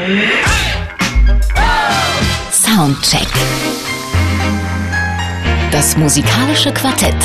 Soundcheck. Das musikalische Quartett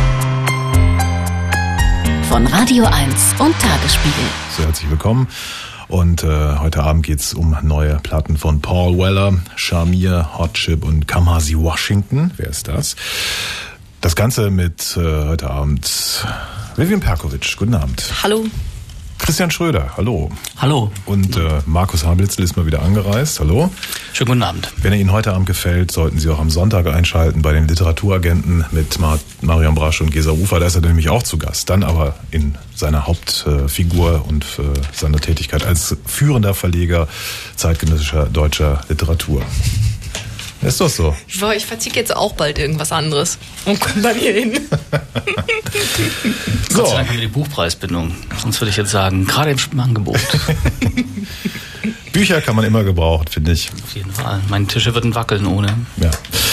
von Radio 1 und Tagesspiegel. So, herzlich willkommen. Und heute Abend geht's um neue Platten von Paul Weller, Shamir, Hot Chip und Kamasi Washington. Wer ist das? Das Ganze mit heute Abend Vivian Perkovic. Guten Abend. Hallo. Christian Schröder, hallo. Hallo. Und Markus Hablitzel ist mal wieder angereist, hallo. Schönen guten Abend. Wenn er Ihnen heute Abend gefällt, sollten Sie auch am Sonntag einschalten bei den Literaturagenten mit Marion Brasch und Gesa Ufer. Da ist er nämlich auch zu Gast. Dann aber in seiner Hauptfigur und seiner Tätigkeit als führender Verleger zeitgenössischer deutscher Literatur. Ist doch so. Ich verziehe jetzt auch bald irgendwas anderes und komme dann hier hin. Gott sei Dank haben wir die Buchpreisbindung. Sonst würde ich jetzt sagen, gerade im Angebot. Bücher kann man immer gebrauchen, finde ich. Auf jeden Fall. Meine Tische würden wackeln ohne. Ja.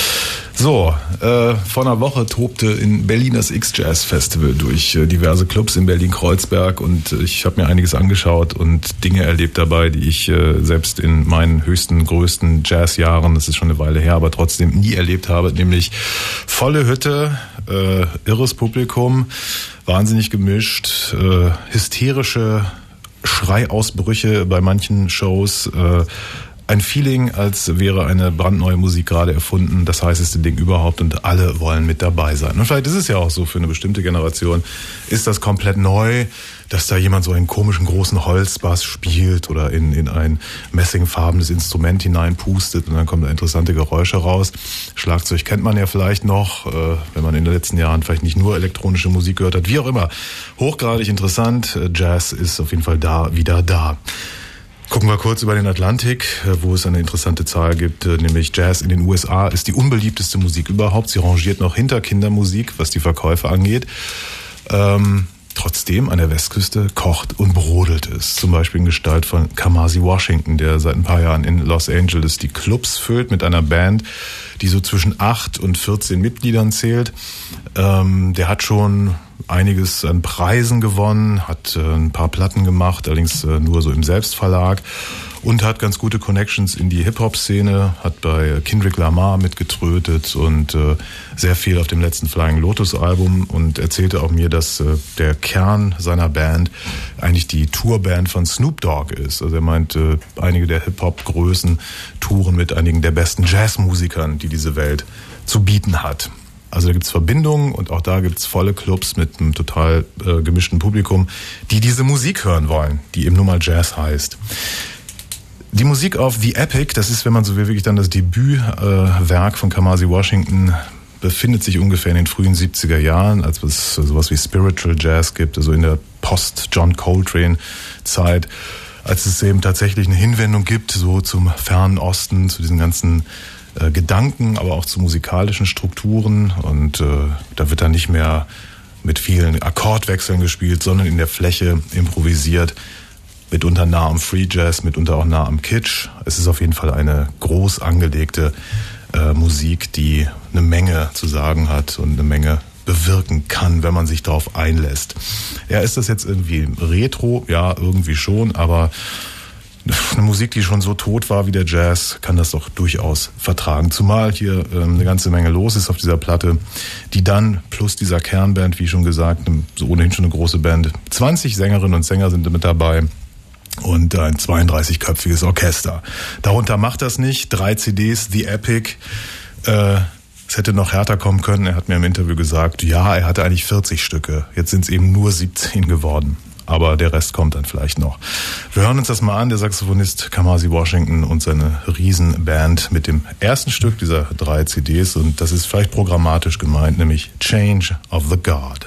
So, vor einer Woche tobte in Berlin das X-Jazz-Festival durch diverse Clubs in Berlin-Kreuzberg und ich habe mir einiges angeschaut und Dinge erlebt dabei, die ich selbst in meinen höchsten, größten Jazzjahren, das ist schon eine Weile her, aber trotzdem nie erlebt habe, nämlich volle Hütte, irres Publikum, wahnsinnig gemischt, hysterische Schreiausbrüche bei manchen Shows, ein Feeling, als wäre eine brandneue Musik gerade erfunden, das heißeste Ding überhaupt und alle wollen mit dabei sein. Und vielleicht ist es ja auch so, für eine bestimmte Generation ist das komplett neu, dass da jemand so einen komischen großen Holzbass spielt oder in ein messingfarbenes Instrument hineinpustet und dann kommen da interessante Geräusche raus. Schlagzeug kennt man ja vielleicht noch, wenn man in den letzten Jahren vielleicht nicht nur elektronische Musik gehört hat, wie auch immer. Hochgradig interessant, Jazz ist auf jeden Fall wieder da. Gucken wir kurz über den Atlantik, wo es eine interessante Zahl gibt, nämlich Jazz in den USA ist die unbeliebteste Musik überhaupt. Sie rangiert noch hinter Kindermusik, was die Verkäufe angeht. Trotzdem an der Westküste kocht und brodelt es. Zum Beispiel in Gestalt von Kamasi Washington, der seit ein paar Jahren in Los Angeles die Clubs füllt mit einer Band, die so zwischen 8 und 14 Mitgliedern zählt. Der hat schon einiges an Preisen gewonnen, hat ein paar Platten gemacht, allerdings nur so im Selbstverlag und hat ganz gute Connections in die Hip-Hop-Szene, hat bei Kendrick Lamar mitgetrötet und sehr viel auf dem letzten Flying Lotus-Album und erzählte auch mir, dass der Kern seiner Band eigentlich die Tourband von Snoop Dogg ist. Also er meint, einige der Hip-Hop-Größen touren mit einigen der besten Jazzmusikern, die diese Welt zu bieten hat. Also da gibt's Verbindungen und auch da gibt's volle Clubs mit einem total gemischten Publikum, die diese Musik hören wollen, die eben nun mal Jazz heißt. Die Musik auf The Epic, das ist, wenn man so will, wirklich dann das Debütwerk von Kamasi Washington, befindet sich ungefähr in den frühen 70er Jahren, als es sowas wie Spiritual Jazz gibt, also in der Post-John Coltrane-Zeit, als es eben tatsächlich eine Hinwendung gibt, so zum Fernen Osten, zu diesen ganzen Gedanken, aber auch zu musikalischen Strukturen und da wird dann nicht mehr mit vielen Akkordwechseln gespielt, sondern in der Fläche improvisiert, mitunter nah am Free Jazz, mitunter auch nah am Kitsch. Es ist auf jeden Fall eine groß angelegte Musik, die eine Menge zu sagen hat und eine Menge bewirken kann, wenn man sich darauf einlässt. Ja, ist das jetzt irgendwie Retro? Ja, irgendwie schon, aber eine Musik, die schon so tot war wie der Jazz, kann das doch durchaus vertragen. Zumal hier eine ganze Menge los ist auf dieser Platte, die dann plus dieser Kernband, wie schon gesagt, so ohnehin schon eine große Band, 20 Sängerinnen und Sänger sind mit dabei und ein 32-köpfiges Orchester. Darunter macht das nicht. 3 CDs, The Epic. Es hätte noch härter kommen können. Er hat mir im Interview gesagt, ja, er hatte eigentlich 40 Stücke. Jetzt sind es eben nur 17 geworden. Aber der Rest kommt dann vielleicht noch. Wir hören uns das mal an, der Saxophonist Kamasi Washington und seine Riesenband mit dem ersten Stück dieser 3 CDs. Und das ist vielleicht programmatisch gemeint, nämlich Change of the Guard.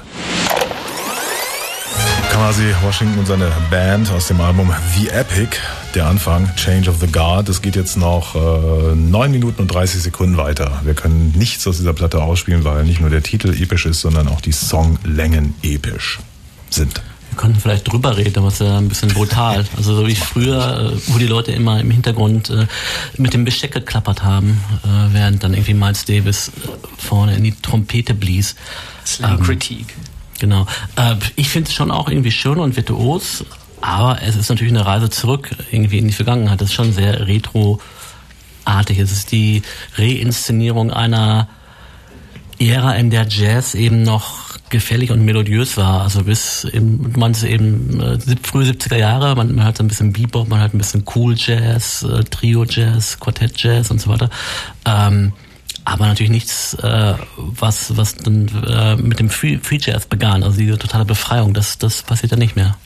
Kamasi Washington und seine Band aus dem Album The Epic, der Anfang, Change of the Guard. Es geht jetzt noch 9 Minuten und 30 Sekunden weiter. Wir können nichts aus dieser Platte ausspielen, weil nicht nur der Titel episch ist, sondern auch die Songlängen episch sind. Wir könnten vielleicht drüber reden, aber es ist ja ein bisschen brutal. Also so wie früher, wo die Leute immer im Hintergrund mit dem Besteck geklappert haben, während dann irgendwie Miles Davis vorne in die Trompete blies. Slam Critique. Genau. Ich finde es schon auch irgendwie schön und virtuos. Aber es ist natürlich eine Reise zurück irgendwie in die Vergangenheit. Das ist schon sehr retroartig. Es ist die Reinszenierung einer Ära, in der Jazz eben noch gefällig und melodiös war. Also bis man es eben frühe 70er Jahre, man hört so ein bisschen Bebop, man hört ein bisschen Cool Jazz, Trio Jazz, Quartett Jazz und so weiter. Aber natürlich nichts, was dann mit dem Free Jazz begann. Also diese totale Befreiung, das passiert ja nicht mehr.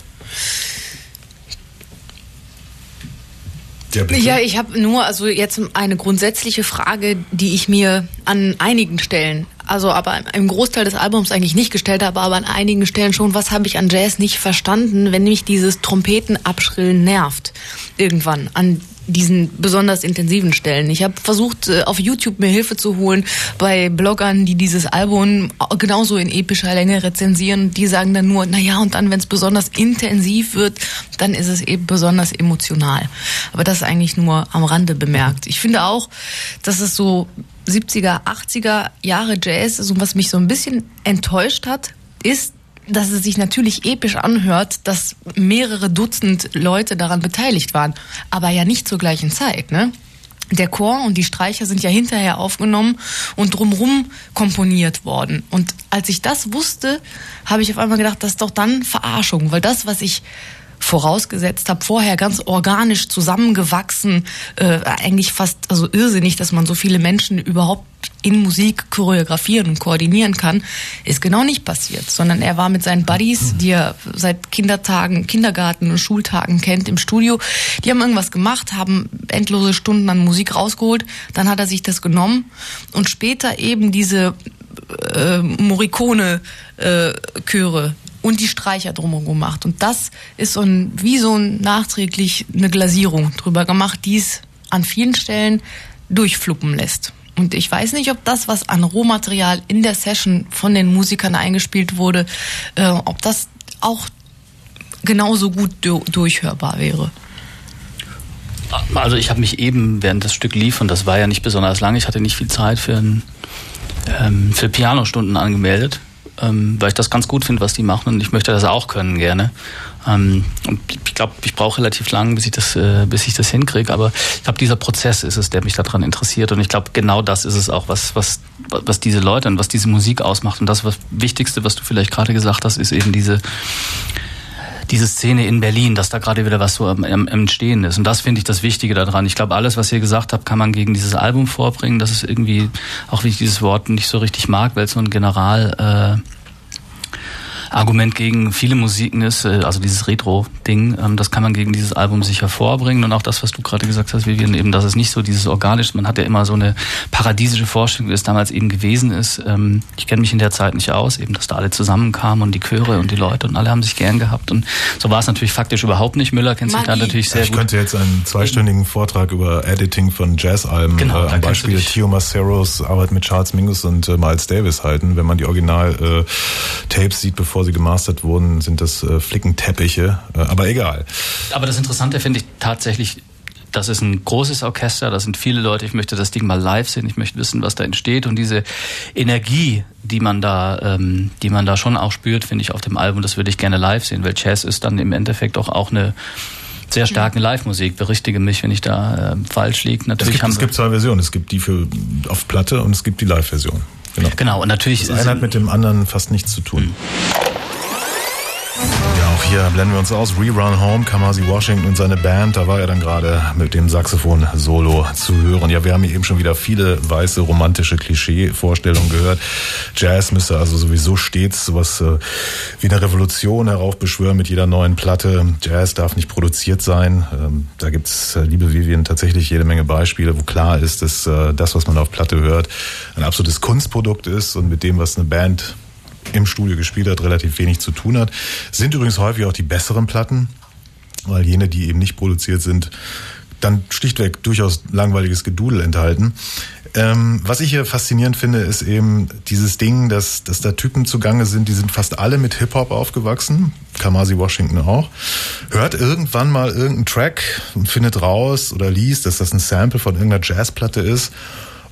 Ja, ich habe nur jetzt eine grundsätzliche Frage, die ich mir an einigen Stellen, aber im Großteil des Albums eigentlich nicht gestellt habe, aber an einigen Stellen schon. Was habe ich an Jazz nicht verstanden, wenn mich dieses Trompetenabschrillen nervt? Irgendwann an diesen besonders intensiven Stellen. Ich habe versucht, auf YouTube mir Hilfe zu holen bei Bloggern, die dieses Album genauso in epischer Länge rezensieren. Die sagen dann nur, und dann, wenn es besonders intensiv wird, dann ist es eben besonders emotional. Aber das ist eigentlich nur am Rande bemerkt. Ich finde auch, dass es so 70er, 80er Jahre Jazz ist und was mich so ein bisschen enttäuscht hat, ist, dass es sich natürlich episch anhört, dass mehrere Dutzend Leute daran beteiligt waren, aber ja nicht zur gleichen Zeit, ne? Der Chor und die Streicher sind ja hinterher aufgenommen und drumrum komponiert worden. Und als ich das wusste, habe ich auf einmal gedacht, das ist doch dann Verarschung, weil das, was ich vorausgesetzt habe, vorher ganz organisch zusammengewachsen, eigentlich fast irrsinnig, dass man so viele Menschen überhaupt in Musik choreografieren und koordinieren kann, ist genau nicht passiert, sondern er war mit seinen Buddies, die er seit Kindergarten und Schultagen kennt, im Studio. Die haben irgendwas gemacht, haben endlose Stunden an Musik rausgeholt, dann hat er sich das genommen und später eben diese Morricone-Chöre und die Streicher drumherum gemacht. Und das ist wie nachträglich eine Glasierung drüber gemacht, die es an vielen Stellen durchfluppen lässt. Und ich weiß nicht, ob das, was an Rohmaterial in der Session von den Musikern eingespielt wurde, ob das auch genauso gut durchhörbar wäre. Also ich habe mich eben, während das Stück lief, und das war ja nicht besonders lang, ich hatte nicht viel Zeit für Pianostunden angemeldet, weil ich das ganz gut finde, was die machen, und ich möchte das auch können gerne. Und ich glaube, ich brauche relativ lang, bis ich das hinkriege, aber ich glaube, dieser Prozess ist es, der mich daran interessiert, und ich glaube, genau das ist es auch, was diese Leute und was diese Musik ausmacht, und das Wichtigste, was du vielleicht gerade gesagt hast, ist eben diese Szene in Berlin, dass da gerade wieder was so am Entstehen ist. Und das finde ich das Wichtige daran. Ich glaube, alles, was ihr gesagt habt, kann man gegen dieses Album vorbringen. Das ist irgendwie, auch wenn ich dieses Wort nicht so richtig mag, weil es so ein Argument gegen viele Musiken ist, also dieses Retro-Ding, das kann man gegen dieses Album sicher vorbringen. Und auch das, was du gerade gesagt hast, Vivian, eben, dass es nicht so dieses Organische, man hat ja immer so eine paradiesische Vorstellung, wie es damals eben gewesen ist. Ich kenne mich in der Zeit nicht aus, eben, dass da alle zusammenkamen und die Chöre und die Leute und alle haben sich gern gehabt. Und so war es natürlich faktisch überhaupt nicht. Müller kennt sich da natürlich sehr gut. Ich könnte jetzt einen zweistündigen Vortrag über Editing von Jazzalben am Beispiel Theo Maceros Arbeit mit Charles Mingus und Miles Davis halten. Wenn man die Original-Tapes sieht, bevor sie gemastert wurden, sind das Flickenteppiche, aber egal. Aber das Interessante finde ich tatsächlich, das ist ein großes Orchester, da sind viele Leute, ich möchte das Ding mal live sehen, ich möchte wissen, was da entsteht, und diese Energie, die man da schon auch spürt, finde ich auf dem Album, das würde ich gerne live sehen, weil Jazz ist dann im Endeffekt auch eine sehr starke Live-Musik. Berichtige mich, wenn ich da falsch liege. Natürlich es gibt zwei Versionen, es gibt die auf Platte und es gibt die Live-Version. Genau, und natürlich das eine hat mit dem anderen fast nichts zu tun. Ja, auch hier blenden wir uns aus. Rerun Home, Kamasi Washington und seine Band, da war er dann gerade mit dem Saxophon-Solo zu hören. Ja, wir haben hier eben schon wieder viele weiße, romantische Klischee-Vorstellungen gehört. Jazz müsste also sowieso stets sowas wie eine Revolution heraufbeschwören mit jeder neuen Platte. Jazz darf nicht produziert sein. Da gibt's, liebe Vivian, tatsächlich jede Menge Beispiele, wo klar ist, dass das, was man auf Platte hört, ein absolutes Kunstprodukt ist und mit dem, was eine Band im Studio gespielt hat, relativ wenig zu tun hat. Sind übrigens häufig auch die besseren Platten, weil jene, die eben nicht produziert sind, dann schlichtweg durchaus langweiliges Gedudel enthalten. Was ich hier faszinierend finde, ist eben dieses Ding, dass da Typen zugange sind, die sind fast alle mit Hip-Hop aufgewachsen, Kamasi Washington auch, hört irgendwann mal irgendeinen Track und findet raus oder liest, dass das ein Sample von irgendeiner Jazzplatte ist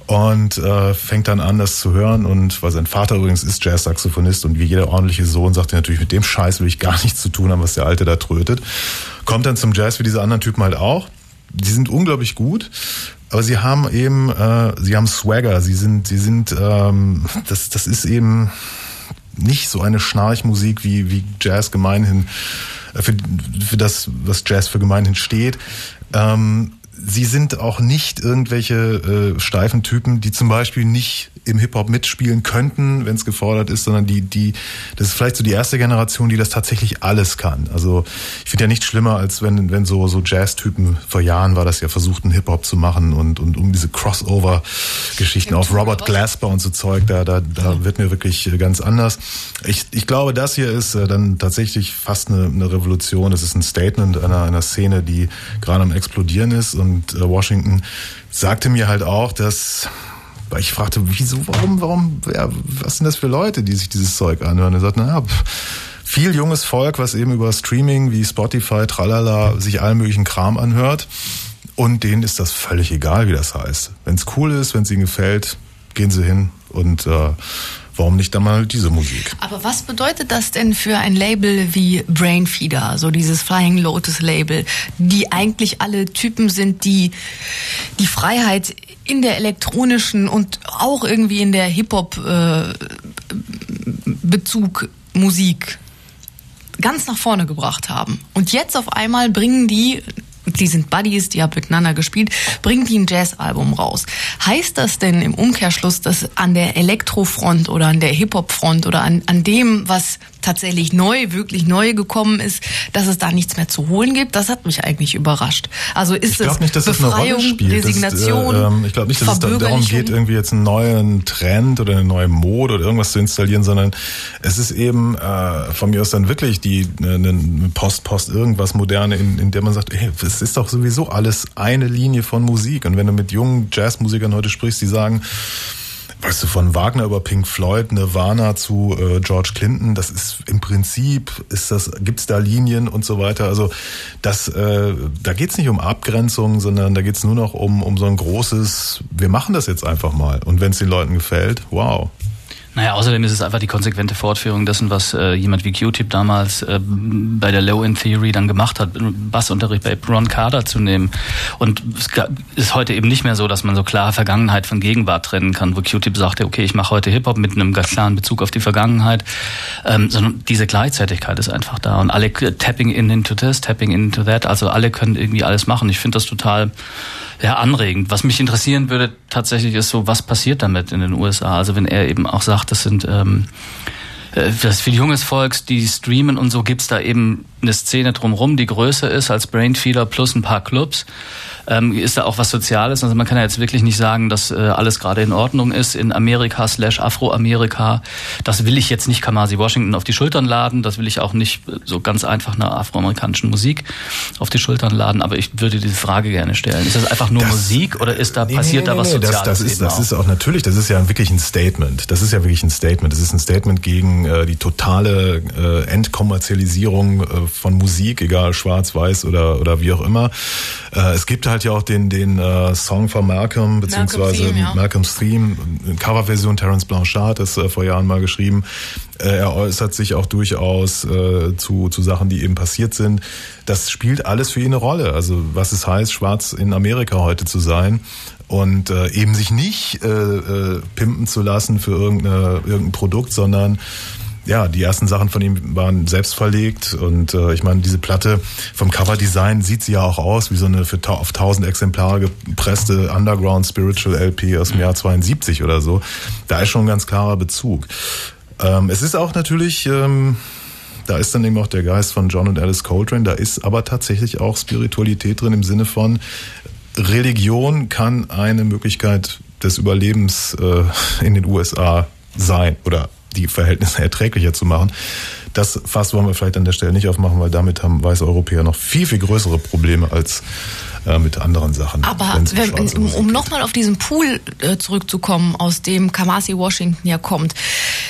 und fängt dann an, das zu hören. Und weil sein Vater übrigens ist Jazz-Saxophonist und wie jeder ordentliche Sohn sagt er natürlich, mit dem Scheiß will ich gar nichts zu tun haben, was der Alte da trötet. Kommt dann zum Jazz wie diese anderen Typen halt auch. Die sind unglaublich gut, aber sie haben eben, sie haben Swagger. Sie sind, das ist eben nicht so eine Schnarchmusik wie Jazz gemeinhin, für das, was Jazz für gemeinhin steht. Sie sind auch nicht irgendwelche steifen Typen, die zum Beispiel nicht im Hip-Hop mitspielen könnten, wenn es gefordert ist, sondern das ist vielleicht so die erste Generation, die das tatsächlich alles kann. Also ich finde ja nichts schlimmer, als wenn so Jazz-Typen, vor Jahren war das ja, versuchten Hip-Hop zu machen und um diese Crossover-Geschichten auf Robert Glasper und so Zeug, da wird mir wirklich ganz anders. Ich glaube, das hier ist dann tatsächlich fast eine Revolution. Das ist ein Statement einer Szene, die gerade am Explodieren ist. Und Washington sagte mir halt auch, dass, weil ich fragte, wieso, warum, ja, was sind das für Leute, die sich dieses Zeug anhören? Er sagt, naja, viel junges Volk, was eben über Streaming wie Spotify, tralala, sich allen möglichen Kram anhört. Und denen ist das völlig egal, wie das heißt. Wenn es cool ist, wenn es ihnen gefällt, gehen sie hin und warum nicht dann mal diese Musik? Aber was bedeutet das denn für ein Label wie Brainfeeder, so dieses Flying Lotus Label, die eigentlich alle Typen sind, die die Freiheit in der elektronischen und auch irgendwie in der Hip-Hop-Bezug Musik ganz nach vorne gebracht haben. Und jetzt auf einmal bringen die sind Buddies, die haben miteinander gespielt, bringen die ein Jazzalbum raus. Heißt das denn im Umkehrschluss, dass an der Elektrofront oder an der Hip-Hop-Front oder an dem, was tatsächlich wirklich neu gekommen ist, dass es da nichts mehr zu holen gibt? Das hat mich eigentlich überrascht. Also ist es nicht, dass Befreiung, das eine Rolle spielt. Resignation, ich glaube nicht, dass es darum geht, irgendwie jetzt einen neuen Trend oder eine neue Mode oder irgendwas zu installieren, sondern es ist eben von mir aus dann wirklich eine Post irgendwas Moderne, in der man sagt, hey, es ist doch sowieso alles eine Linie von Musik. Und wenn du mit jungen Jazzmusikern heute sprichst, die sagen, weißt du, von Wagner über Pink Floyd, Nirvana zu George Clinton, das ist im Prinzip, gibt's da Linien und so weiter. Also da geht's nicht um Abgrenzung, sondern da geht's nur noch um so ein großes, wir machen das jetzt einfach mal. Und wenn es den Leuten gefällt, wow. Naja, außerdem ist es einfach die konsequente Fortführung dessen, was jemand wie Q-Tip damals bei der Low-End Theory dann gemacht hat, Bassunterricht bei Ron Carter zu nehmen. Und es ist heute eben nicht mehr so, dass man so klar Vergangenheit von Gegenwart trennen kann, wo Q-Tip sagte, okay, ich mache heute Hip-Hop mit einem ganz klaren Bezug auf die Vergangenheit, sondern diese Gleichzeitigkeit ist einfach da. Und alle tapping into this, tapping into that, also alle können irgendwie alles machen. Ich finde das total anregend. Was mich interessieren würde tatsächlich ist so, was passiert damit in den USA? Also wenn er eben auch sagt, das sind das für junges Volk, die streamen und so, gibt's da eben eine Szene drumherum, die größer ist als Brainfeeder plus ein paar Clubs. Ist da auch was Soziales? Also man kann ja jetzt wirklich nicht sagen, dass alles gerade in Ordnung ist in Amerika / Afroamerika. Das will ich jetzt nicht Kamasi Washington auf die Schultern laden. Das will ich auch nicht so ganz einfach einer afroamerikanischen Musik auf die Schultern laden. Aber ich würde diese Frage gerne stellen. Ist das einfach nur Musik oder ist da passiert da was Soziales? Das ist auch natürlich, das ist ja wirklich ein Statement. Das ist ja wirklich ein Statement. Das ist ein Statement gegen die totale Entkommerzialisierung von Musik, egal schwarz, weiß oder wie auch immer. Es gibt halt ja auch den Song von Malcolm, beziehungsweise Malcolms Theme, Coverversion, Terence Blanchard, das vor Jahren mal geschrieben. Er äußert sich auch durchaus zu Sachen, die eben passiert sind. Das spielt alles für ihn eine Rolle. Also was es heißt, schwarz in Amerika heute zu sein und eben sich nicht pimpen zu lassen für irgendein Produkt, sondern ja, die ersten Sachen von ihm waren selbst verlegt und ich meine, diese Platte vom Coverdesign sieht sie ja auch aus wie so eine auf 1000 Exemplare gepresste Underground Spiritual LP aus dem Jahr 72 oder so. Da ist schon ein ganz klarer Bezug. Es ist auch natürlich, da ist dann eben auch der Geist von John und Alice Coltrane, da ist aber tatsächlich auch Spiritualität drin im Sinne von Religion kann eine Möglichkeit des Überlebens in den USA sein oder die Verhältnisse erträglicher zu machen. Das Fass wollen wir vielleicht an der Stelle nicht aufmachen, weil damit haben weiße Europäer noch viel, viel größere Probleme als mit anderen Sachen. Aber um nochmal auf diesen Pool zurückzukommen, aus dem Kamasi Washington ja kommt.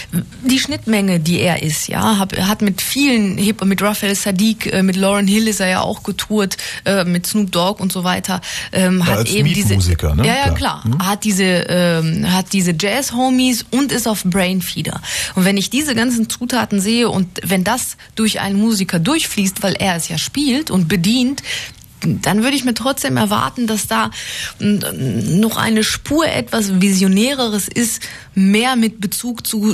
die Schnittmenge, die er ist, ja, hat mit vielen mit Raphael Sadiq, mit Lauryn Hill ist er ja auch getourt, mit Snoop Dogg und so weiter, hat als eben diese Musiker, ne? Ja, klar. Hat diese Jazz-Homies und ist auf Brainfeeder. Und wenn ich diese ganzen Zutaten sehe und wenn das durch einen Musiker durchfließt, weil er es ja spielt und bedient, dann würde ich mir trotzdem erwarten, dass da noch eine Spur etwas Visionäreres ist, mehr mit Bezug zu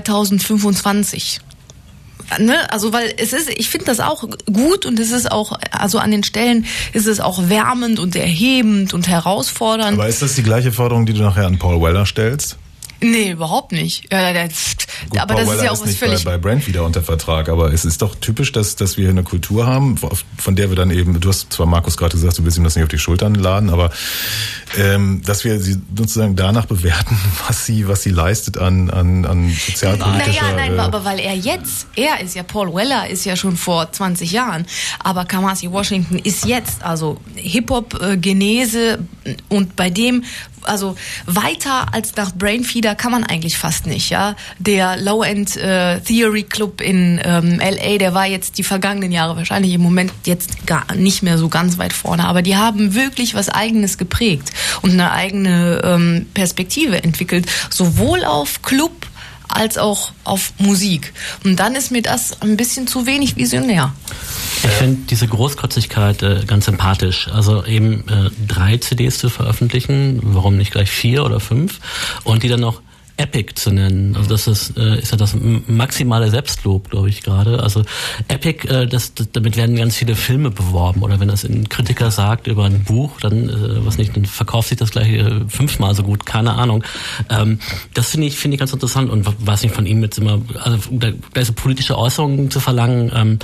2025. Ne? Also weil ich finde das auch gut und es ist auch, also an den Stellen ist es auch wärmend und erhebend und herausfordernd. Aber ist das die gleiche Forderung, die du nachher an Paul Weller stellst? Nee, überhaupt nicht. Ja, Gut, aber Paul das ist Weller ja auch was nicht völlig... bei Brainfeeder unter Vertrag, aber es ist doch typisch, dass wir hier eine Kultur haben, von der wir dann eben, du hast zwar Markus gerade gesagt, du willst ihm das nicht auf die Schultern laden, aber dass wir sie sozusagen danach bewerten, was sie leistet an sozialpolitischer... Nein, aber weil er ist ja, Paul Weller ist ja schon vor 20 Jahren, aber Kamasi Washington ist jetzt, also Hip-Hop-Genese und bei dem, also weiter als nach Brainfeeder kann man eigentlich fast nicht, ja. Der Low-End Theory Club in LA, der war jetzt die vergangenen Jahre wahrscheinlich im Moment jetzt gar nicht mehr so ganz weit vorne, aber die haben wirklich was Eigenes geprägt und eine eigene Perspektive entwickelt, sowohl auf Club als auch auf Musik. Und dann ist mir das ein bisschen zu wenig visionär. Ich finde diese Großkotzigkeit ganz sympathisch. Also eben 3 CDs zu veröffentlichen, warum nicht gleich 4 oder 5 und die dann noch Epic zu nennen. Also das ist ja das maximale Selbstlob, glaube ich gerade. Also Epic, damit werden ganz viele Filme beworben. Oder wenn das ein Kritiker sagt über ein Buch, dann dann verkauft sich das gleich 5-mal so gut. Keine Ahnung. Das finde ich ganz interessant und weiß nicht von ihm jetzt immer. Also so politische Äußerungen zu verlangen,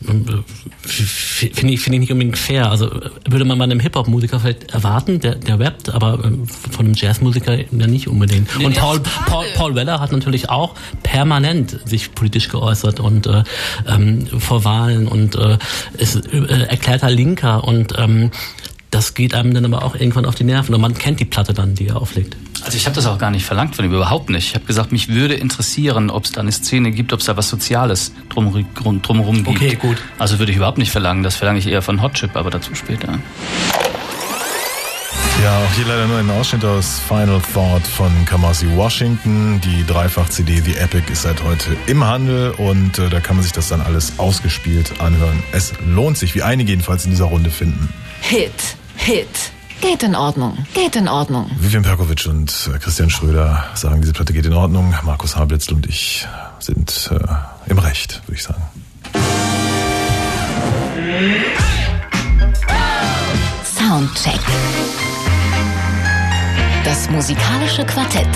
finde ich nicht unbedingt fair. Also würde man bei einem Hip-Hop-Musiker vielleicht erwarten, der rappt, aber von einem Jazzmusiker ja nicht unbedingt. Nee, und Paul Weller hat natürlich auch permanent sich politisch geäußert und vor Wahlen und ist erklärter Linker und das geht einem dann aber auch irgendwann auf die Nerven und man kennt die Platte dann, die er auflegt. Also ich habe das auch gar nicht verlangt von ihm, überhaupt nicht. Ich habe gesagt, mich würde interessieren, ob es da eine Szene gibt, ob es da was Soziales drumherum gibt. Okay, gut. Also würde ich überhaupt nicht verlangen, das verlange ich eher von Hot Chip, aber dazu später. Ja, auch hier leider nur ein Ausschnitt aus Final Thought von Kamasi Washington. Die Dreifach-CD The Epic ist seit heute im Handel und da kann man sich das dann alles ausgespielt anhören. Es lohnt sich, wie einige jedenfalls in dieser Runde finden. Hit. Geht in Ordnung. Vivian Perkovic und Christian Schröder sagen, diese Platte geht in Ordnung. Markus Hablitzl und ich sind im Recht, würde ich sagen. Soundcheck. Das musikalische Quartett.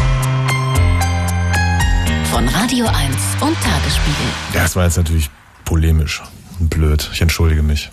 Von Radio 1 und Tagesspiegel. Ja, es war jetzt natürlich polemisch und blöd. Ich entschuldige mich.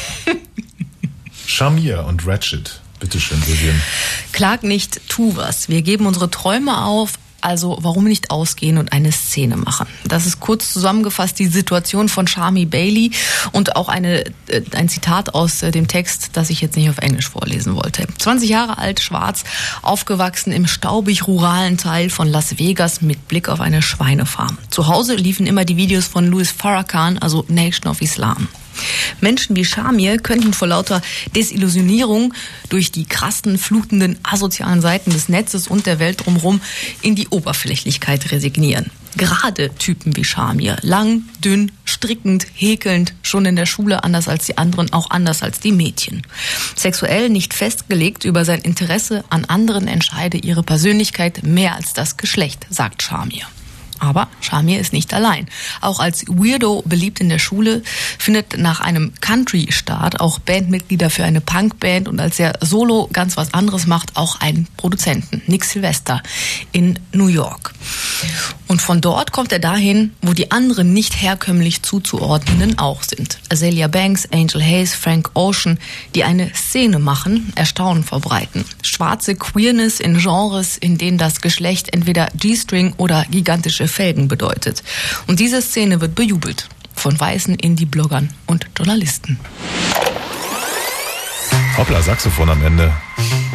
Shamir und Ratchet. Bitteschön, Vivian. Klag nicht, tu was. Wir geben unsere Träume auf. Also warum nicht ausgehen und eine Szene machen? Das ist kurz zusammengefasst die Situation von Shamir Bailey und auch ein Zitat aus dem Text, das ich jetzt nicht auf Englisch vorlesen wollte. 20 Jahre alt, schwarz, aufgewachsen im staubig-ruralen Teil von Las Vegas mit Blick auf eine Schweinefarm. Zu Hause liefen immer die Videos von Louis Farrakhan, also Nation of Islam. Menschen wie Shamir könnten vor lauter Desillusionierung durch die krassen, flutenden, asozialen Seiten des Netzes und der Welt drumherum in die Oberflächlichkeit resignieren. Gerade Typen wie Shamir, lang, dünn, strickend, häkelnd, schon in der Schule anders als die anderen, auch anders als die Mädchen. Sexuell nicht festgelegt, über sein Interesse an anderen entscheide ihre Persönlichkeit mehr als das Geschlecht, sagt Shamir. Aber Shamir ist nicht allein. Auch als Weirdo beliebt in der Schule, findet nach einem Country-Start auch Bandmitglieder für eine Punkband und als er solo ganz was anderes macht, auch einen Produzenten, Nick Sylvester, in New York. Und von dort kommt er dahin, wo die anderen nicht herkömmlich zuzuordnenden auch sind. Azealia Banks, Angel Hayes, Frank Ocean, die eine Szene machen, Erstaunen verbreiten. Schwarze Queerness in Genres, in denen das Geschlecht entweder G-String oder gigantische Felgen bedeutet. Und diese Szene wird bejubelt von weißen Indie-Bloggern und Journalisten. Hoppla, Saxophon am Ende.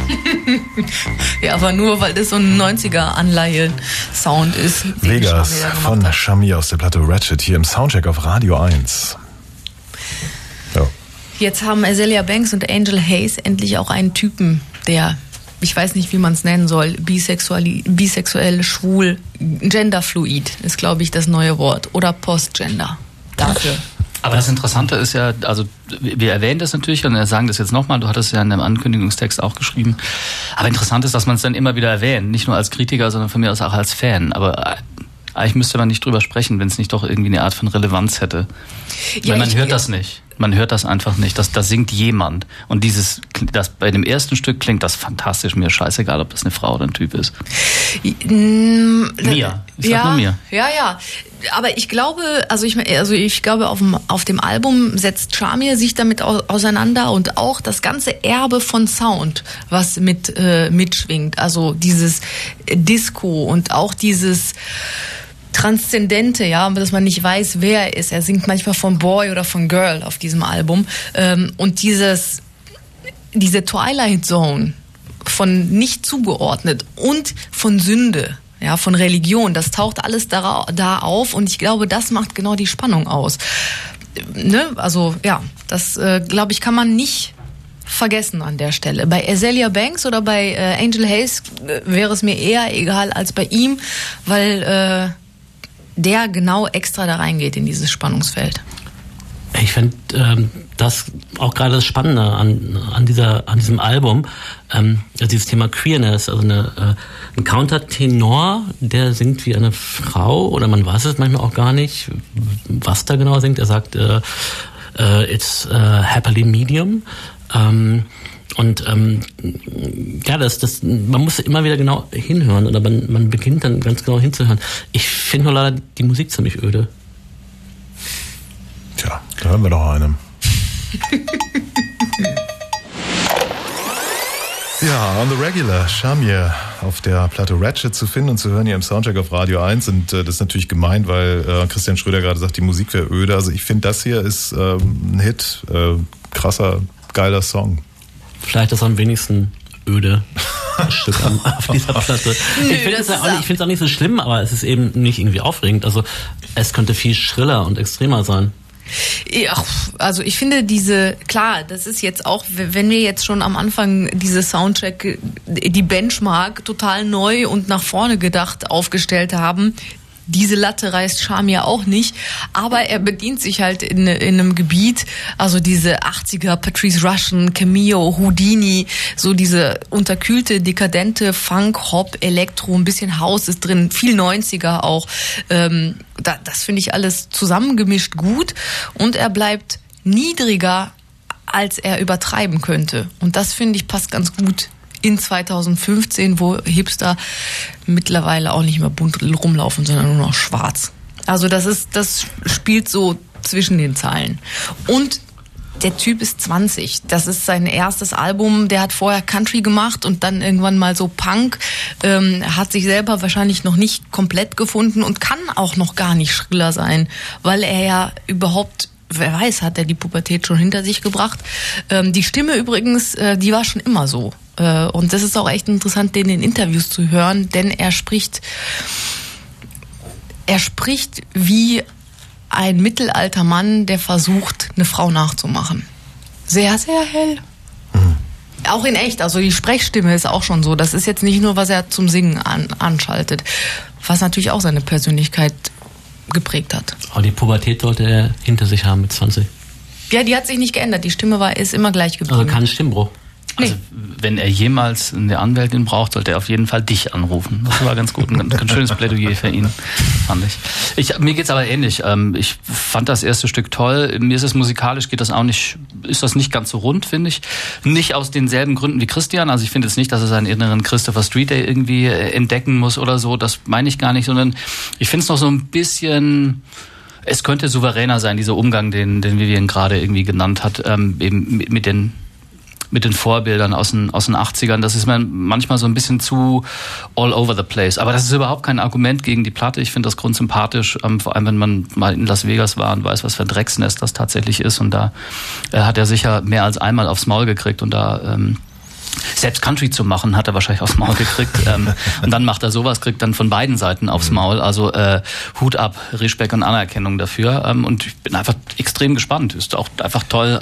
Ja, aber nur, weil das so ein 90er-Anleihe-Sound ist. Vegas von Shamir aus der Platte Ratchet hier im Soundcheck auf Radio 1. Ja. Jetzt haben Azealia Banks und Angel Hayes endlich auch einen Typen, der, ich weiß nicht, wie man es nennen soll, bisexuell, schwul, genderfluid ist, glaube ich, das neue Wort. Oder Postgender. Dafür. Aber das Interessante ist ja, also wir erwähnen das natürlich und sagen das jetzt nochmal, du hattest ja in dem Ankündigungstext auch geschrieben, aber interessant ist, dass man es dann immer wieder erwähnt, nicht nur als Kritiker, sondern von mir aus auch als Fan, aber eigentlich müsste man nicht drüber sprechen, wenn es nicht doch irgendwie eine Art von Relevanz hätte. Ja, weil man hört das nicht. Man hört das einfach nicht. Da singt jemand. Und das bei dem ersten Stück klingt das fantastisch. Mir scheißegal, ob das eine Frau oder ein Typ ist. Mir. Ich sag nur mir. Ja. Aber ich glaube, ich glaube, auf dem Album setzt Shamir sich damit auseinander und auch das ganze Erbe von Sound, was mitschwingt. Also dieses Disco und auch dieses Transzendente, ja, dass man nicht weiß, wer er ist. Er singt manchmal von Boy oder von Girl auf diesem Album. Und diese Twilight Zone von nicht zugeordnet und von Sünde, ja, von Religion, das taucht alles da auf und ich glaube, das macht genau die Spannung aus. Ne? Also, ja, das, glaube ich, kann man nicht vergessen an der Stelle. Bei Azealia Banks oder bei Angel Hayes wäre es mir eher egal als bei ihm, weil der genau extra da reingeht in dieses Spannungsfeld. Ich finde das auch gerade das Spannende an diesem Album, also dieses Thema Queerness, also ein Countertenor, der singt wie eine Frau oder man weiß es manchmal auch gar nicht, was da genau singt. Er sagt, it's happily medium. Und ja, man muss immer wieder genau hinhören oder man beginnt dann ganz genau hinzuhören. Ich finde nur leider die Musik ziemlich öde. Tja, da hören wir doch einen. Ja, on the regular, Shamir auf der Platte Ratchet zu finden und zu hören hier im Soundcheck auf Radio 1 und das ist natürlich gemeint, weil Christian Schröder gerade sagt, die Musik wäre öde. Also ich finde, das hier ist ein Hit, krasser, geiler Song. Vielleicht das am wenigsten öde Stück auf dieser Platte. Ich finde es auch nicht so schlimm, aber es ist eben nicht irgendwie aufregend. Also es könnte viel schriller und extremer sein. Ja, also ich finde klar, das ist jetzt auch, wenn wir jetzt schon am Anfang diese Soundcheck, die Benchmark total neu und nach vorne gedacht aufgestellt haben, diese Latte reißt Shamir auch nicht, aber er bedient sich halt in einem Gebiet, also diese 80er, Patrice Rushen, Cameo, Houdini, so diese unterkühlte, dekadente Funk, Hop, Elektro, ein bisschen House ist drin, viel 90er auch. Das finde ich alles zusammengemischt gut und er bleibt niedriger, als er übertreiben könnte. Und das finde ich passt ganz gut in 2015, wo Hipster mittlerweile auch nicht mehr bunt rumlaufen, sondern nur noch schwarz. Also das spielt so zwischen den Zeilen. Und der Typ ist 20. Das ist sein erstes Album. Der hat vorher Country gemacht und dann irgendwann mal so Punk. Hat sich selber wahrscheinlich noch nicht komplett gefunden und kann auch noch gar nicht schriller sein, weil er ja überhaupt, wer weiß, hat er die Pubertät schon hinter sich gebracht. Die Stimme übrigens, die war schon immer so. Und das ist auch echt interessant, den in Interviews zu hören, denn er spricht wie ein mittelalter Mann, der versucht, eine Frau nachzumachen. Sehr, sehr hell. Mhm. Auch in echt, also die Sprechstimme ist auch schon so. Das ist jetzt nicht nur, was er zum Singen anschaltet, was natürlich auch seine Persönlichkeit geprägt hat. Aber die Pubertät sollte er hinter sich haben mit 20. Ja, die hat sich nicht geändert. Die Stimme ist immer gleich geblieben. Also kein Stimmbruch. Also wenn er jemals eine Anwältin braucht, sollte er auf jeden Fall dich anrufen. Das war ganz gut, ein ganz schönes Plädoyer für ihn, fand ich. Mir geht's aber ähnlich. Ich fand das erste Stück toll. Mir ist es musikalisch, ist das nicht ganz so rund, finde ich. Nicht aus denselben Gründen wie Christian. Also ich finde jetzt nicht, dass er seinen inneren Christopher Street Day irgendwie entdecken muss oder so. Das meine ich gar nicht, sondern ich finde es noch so ein bisschen... Es könnte souveräner sein, dieser Umgang, den Vivian gerade irgendwie genannt hat, eben mit den Vorbildern aus den 80ern. Das ist man manchmal so ein bisschen zu all over the place. Aber das ist überhaupt kein Argument gegen die Platte. Ich finde das grundsympathisch, vor allem wenn man mal in Las Vegas war und weiß, was für ein Drecksnest das tatsächlich ist. Und da hat er sicher mehr als einmal aufs Maul gekriegt. Und da selbst Country zu machen, hat er wahrscheinlich aufs Maul gekriegt. Und dann macht er sowas, kriegt dann von beiden Seiten aufs Maul. Also Hut ab, Respekt und Anerkennung dafür. Und ich bin einfach extrem gespannt. Ist auch einfach toll,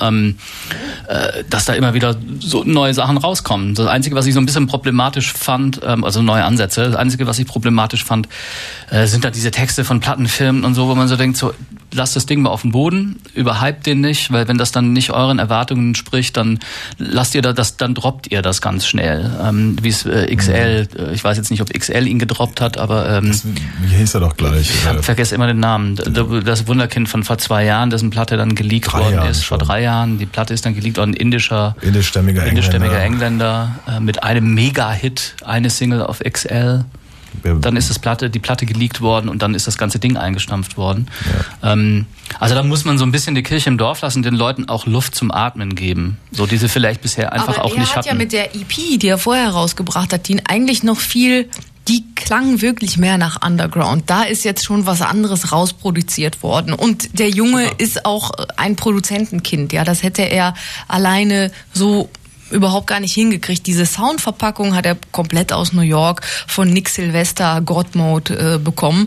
dass da immer wieder so neue Sachen rauskommen. Das Einzige, was ich so ein bisschen problematisch fand, also neue Ansätze, das Einzige, was ich problematisch fand, sind da diese Texte von Plattenfirmen und so, wo man so denkt, so, lasst das Ding mal auf den Boden, überhypt den nicht, weil wenn das dann nicht euren Erwartungen entspricht, dann lasst ihr das, dann droppt ihr das ganz schnell. Wie es XL, ich weiß jetzt nicht, ob XL ihn gedroppt hat, aber wie hieß er doch gleich? Ich vergesse immer den Namen. Das Wunderkind von vor 2 Jahren, dessen Platte dann geleakt worden ist. Vor 3 Jahren. Die Platte ist dann geleakt worden. Indischstämmiger Engländer mit einem Mega-Hit, eine Single auf XL. Dann ist die Platte geleakt worden und dann ist das ganze Ding eingestampft worden. Ja. Also da muss man so ein bisschen die Kirche im Dorf lassen, den Leuten auch Luft zum Atmen geben. So, die sie vielleicht bisher einfach auch nicht hatten. Aber er hat ja mit der EP, die er vorher rausgebracht hat, die eigentlich noch viel, die klang wirklich mehr nach Underground. Da ist jetzt schon was anderes rausproduziert worden. Und der Junge ist auch ein Produzentenkind. Ja, das hätte er alleine so überhaupt gar nicht hingekriegt. Diese Soundverpackung hat er komplett aus New York von Nick Sylvester God Mode bekommen.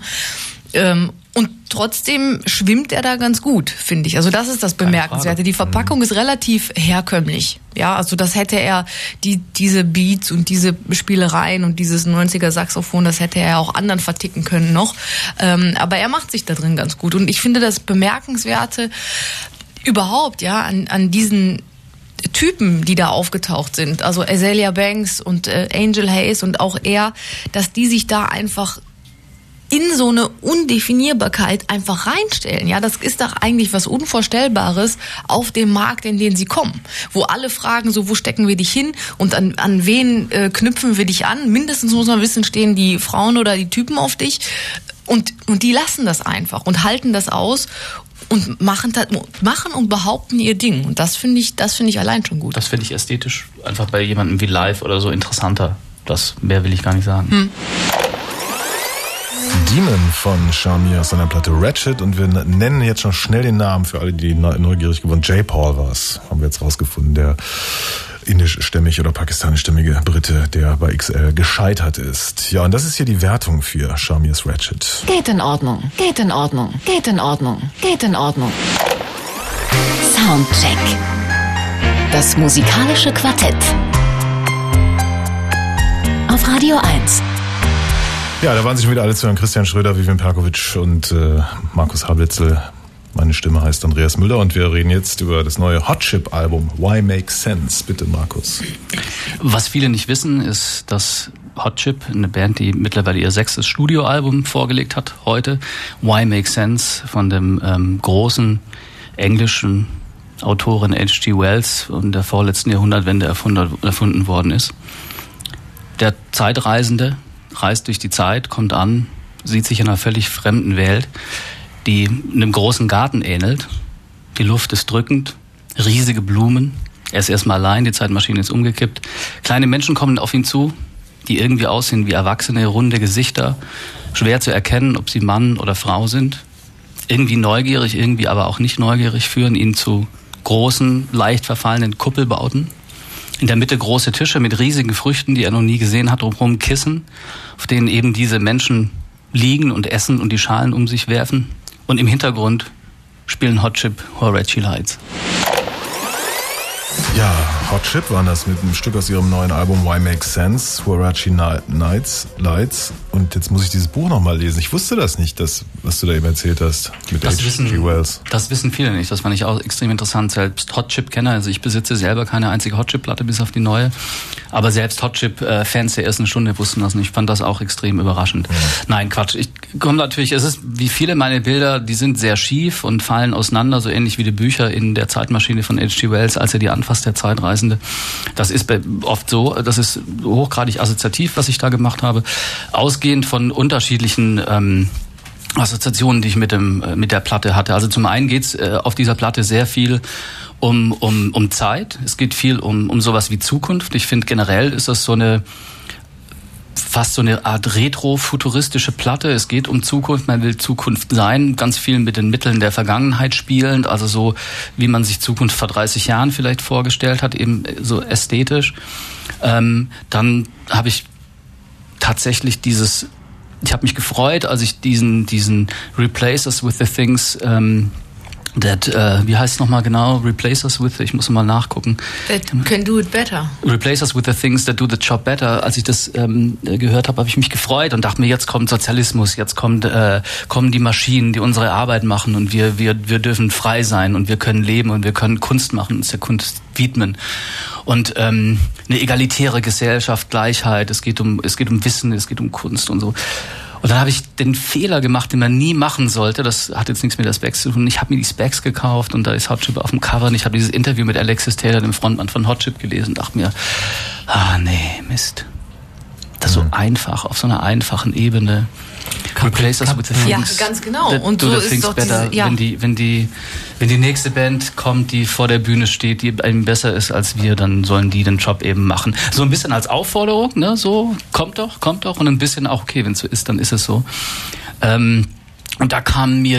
Und trotzdem schwimmt er da ganz gut, finde ich. Also das ist das Bemerkenswerte. Die Verpackung ist relativ herkömmlich. Ja, also das hätte er, diese Beats und diese Spielereien und dieses 90er Saxophon, das hätte er auch anderen verticken können noch. Aber er macht sich da drin ganz gut. Und ich finde das Bemerkenswerte überhaupt, ja, an diesen Typen, die da aufgetaucht sind, also Azealia Banks und Angel Hayes und auch er, dass die sich da einfach in so eine Undefinierbarkeit einfach reinstellen. Ja, das ist doch eigentlich was Unvorstellbares auf dem Markt, in den sie kommen. Wo alle fragen, so, wo stecken wir dich hin und an wen knüpfen wir dich an? Mindestens muss man wissen, stehen die Frauen oder die Typen auf dich. Und die lassen das einfach und halten das aus und machen und behaupten ihr Ding. Und das finde ich allein schon gut. Das finde ich ästhetisch einfach bei jemandem wie Live oder so interessanter. Das mehr will ich gar nicht sagen. Demon von Shamir aus seiner Platte Ratchet, und wir nennen jetzt schon schnell den Namen für alle, die neugierig geworden. J. Paul war es, haben wir jetzt rausgefunden, der indischstämmige oder pakistanischstämmige Brite, der bei XL gescheitert ist. Ja, und das ist hier die Wertung für Shamirs Ratchet. Geht in Ordnung, geht in Ordnung, geht in Ordnung, geht in Ordnung. Soundcheck. Das musikalische Quartett. Auf Radio 1. Ja, da waren sich wieder alle zu hören. Christian Schröder, Vivian Perkovic und Markus Habitzel. Meine Stimme heißt Andreas Müller und wir reden jetzt über das neue Hot Chip Album Why Make Sense. Bitte, Markus. Was viele nicht wissen, ist, dass Hot Chip, eine Band, die mittlerweile ihr 6. Studioalbum vorgelegt hat, heute, Why Make Sense, von dem großen englischen Autorin H.G. Wells in der vorletzten Jahrhundertwende erfunden worden ist. Der Zeitreisende reist durch die Zeit, kommt an, sieht sich in einer völlig fremden Welt, die einem großen Garten ähnelt. Die Luft ist drückend, riesige Blumen. Er ist erstmal allein, die Zeitmaschine ist umgekippt. Kleine Menschen kommen auf ihn zu, die irgendwie aussehen wie erwachsene, runde Gesichter. Schwer zu erkennen, ob sie Mann oder Frau sind. Irgendwie neugierig, irgendwie aber auch nicht neugierig, führen ihn zu großen, leicht verfallenen Kuppelbauten. In der Mitte große Tische mit riesigen Früchten, die er noch nie gesehen hat, drumherum Kissen, auf denen eben diese Menschen liegen und essen und die Schalen um sich werfen. Und im Hintergrund spielen Hot Chip Huarachi Lights. Ja, Hot Chip waren das mit einem Stück aus ihrem neuen Album Why Make Sense, Huarachi Lights. Und jetzt muss ich dieses Buch nochmal lesen. Ich wusste das nicht, was du da eben erzählt hast mit H.G. Wells. Das wissen viele nicht. Das fand ich auch extrem interessant. Selbst Hot Chip-Kenner, also ich besitze selber keine einzige Hot Chip-Platte bis auf die neue. Aber selbst Hot Chip-Fans der ersten Stunde wussten das nicht. Ich fand das auch extrem überraschend. Ja. Nein, Quatsch. Ich komme natürlich, es ist wie viele meiner Bilder, die sind sehr schief und fallen auseinander, so ähnlich wie die Bücher in der Zeitmaschine von H.G. Wells, als er die anfasst, der Zeitreisende. Das ist oft so, das ist hochgradig assoziativ, was ich da gemacht habe. Ausgehend von unterschiedlichen Assoziationen, die ich mit der Platte hatte. Also zum einen geht's auf dieser Platte sehr viel um Zeit. Es geht viel um sowas wie Zukunft. Ich finde generell ist das so eine fast so eine Art retro-futuristische Platte. Es geht um Zukunft, man will Zukunft sein, ganz viel mit den Mitteln der Vergangenheit spielend, also so, wie man sich Zukunft vor 30 Jahren vielleicht vorgestellt hat, eben so ästhetisch. Dann habe ich tatsächlich ich habe mich gefreut, als ich diesen Replace Us With The Things wie heißt es nochmal genau? Replace us with, ich muss mal nachgucken. That can do it better. Replace us with the things that do the job better. Als ich das gehört habe ich mich gefreut und dachte mir, jetzt kommt Sozialismus, jetzt kommen die Maschinen, die unsere Arbeit machen und wir dürfen frei sein und wir können leben und wir können Kunst machen, uns der Kunst widmen. Und eine egalitäre Gesellschaft, Gleichheit, es geht um Wissen, es geht um Kunst und so. Und dann habe ich den Fehler gemacht, den man nie machen sollte. Das hat jetzt nichts mit der Specs zu tun. Ich habe mir die Specs gekauft und da ist Hot Chip auf dem Cover. Und ich habe dieses Interview mit Alexis Taylor, dem Frontmann von Hot Chip, gelesen und dachte mir, nee, Mist. Das ist so einfach, auf so einer einfachen Ebene. Replace us with the things. Ja, ganz genau. Und so ist doch better. Wenn die nächste Band kommt, die vor der Bühne steht, die eben besser ist als wir, dann sollen die den Job eben machen. So ein bisschen als Aufforderung, ne? So, kommt doch. Und ein bisschen auch, okay, wenn es so ist, dann ist es so. Und da kam mir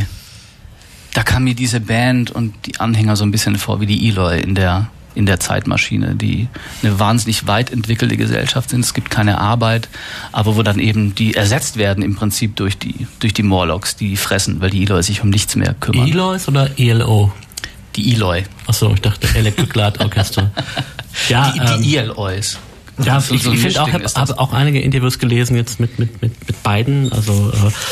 diese Band und die Anhänger so ein bisschen vor wie die Eloy in der Zeitmaschine, die eine wahnsinnig weit entwickelte Gesellschaft sind. Es gibt keine Arbeit, aber wo dann eben die ersetzt werden im Prinzip durch die Morlocks, die fressen, weil die Eloy sich um nichts mehr kümmern. Eloys oder ELO? Die Eloy. Achso, ich dachte Electric Light Orchestra. Ja, die ELOys. Ja, so ich finde auch, habe auch einige Interviews gelesen jetzt mit beiden, also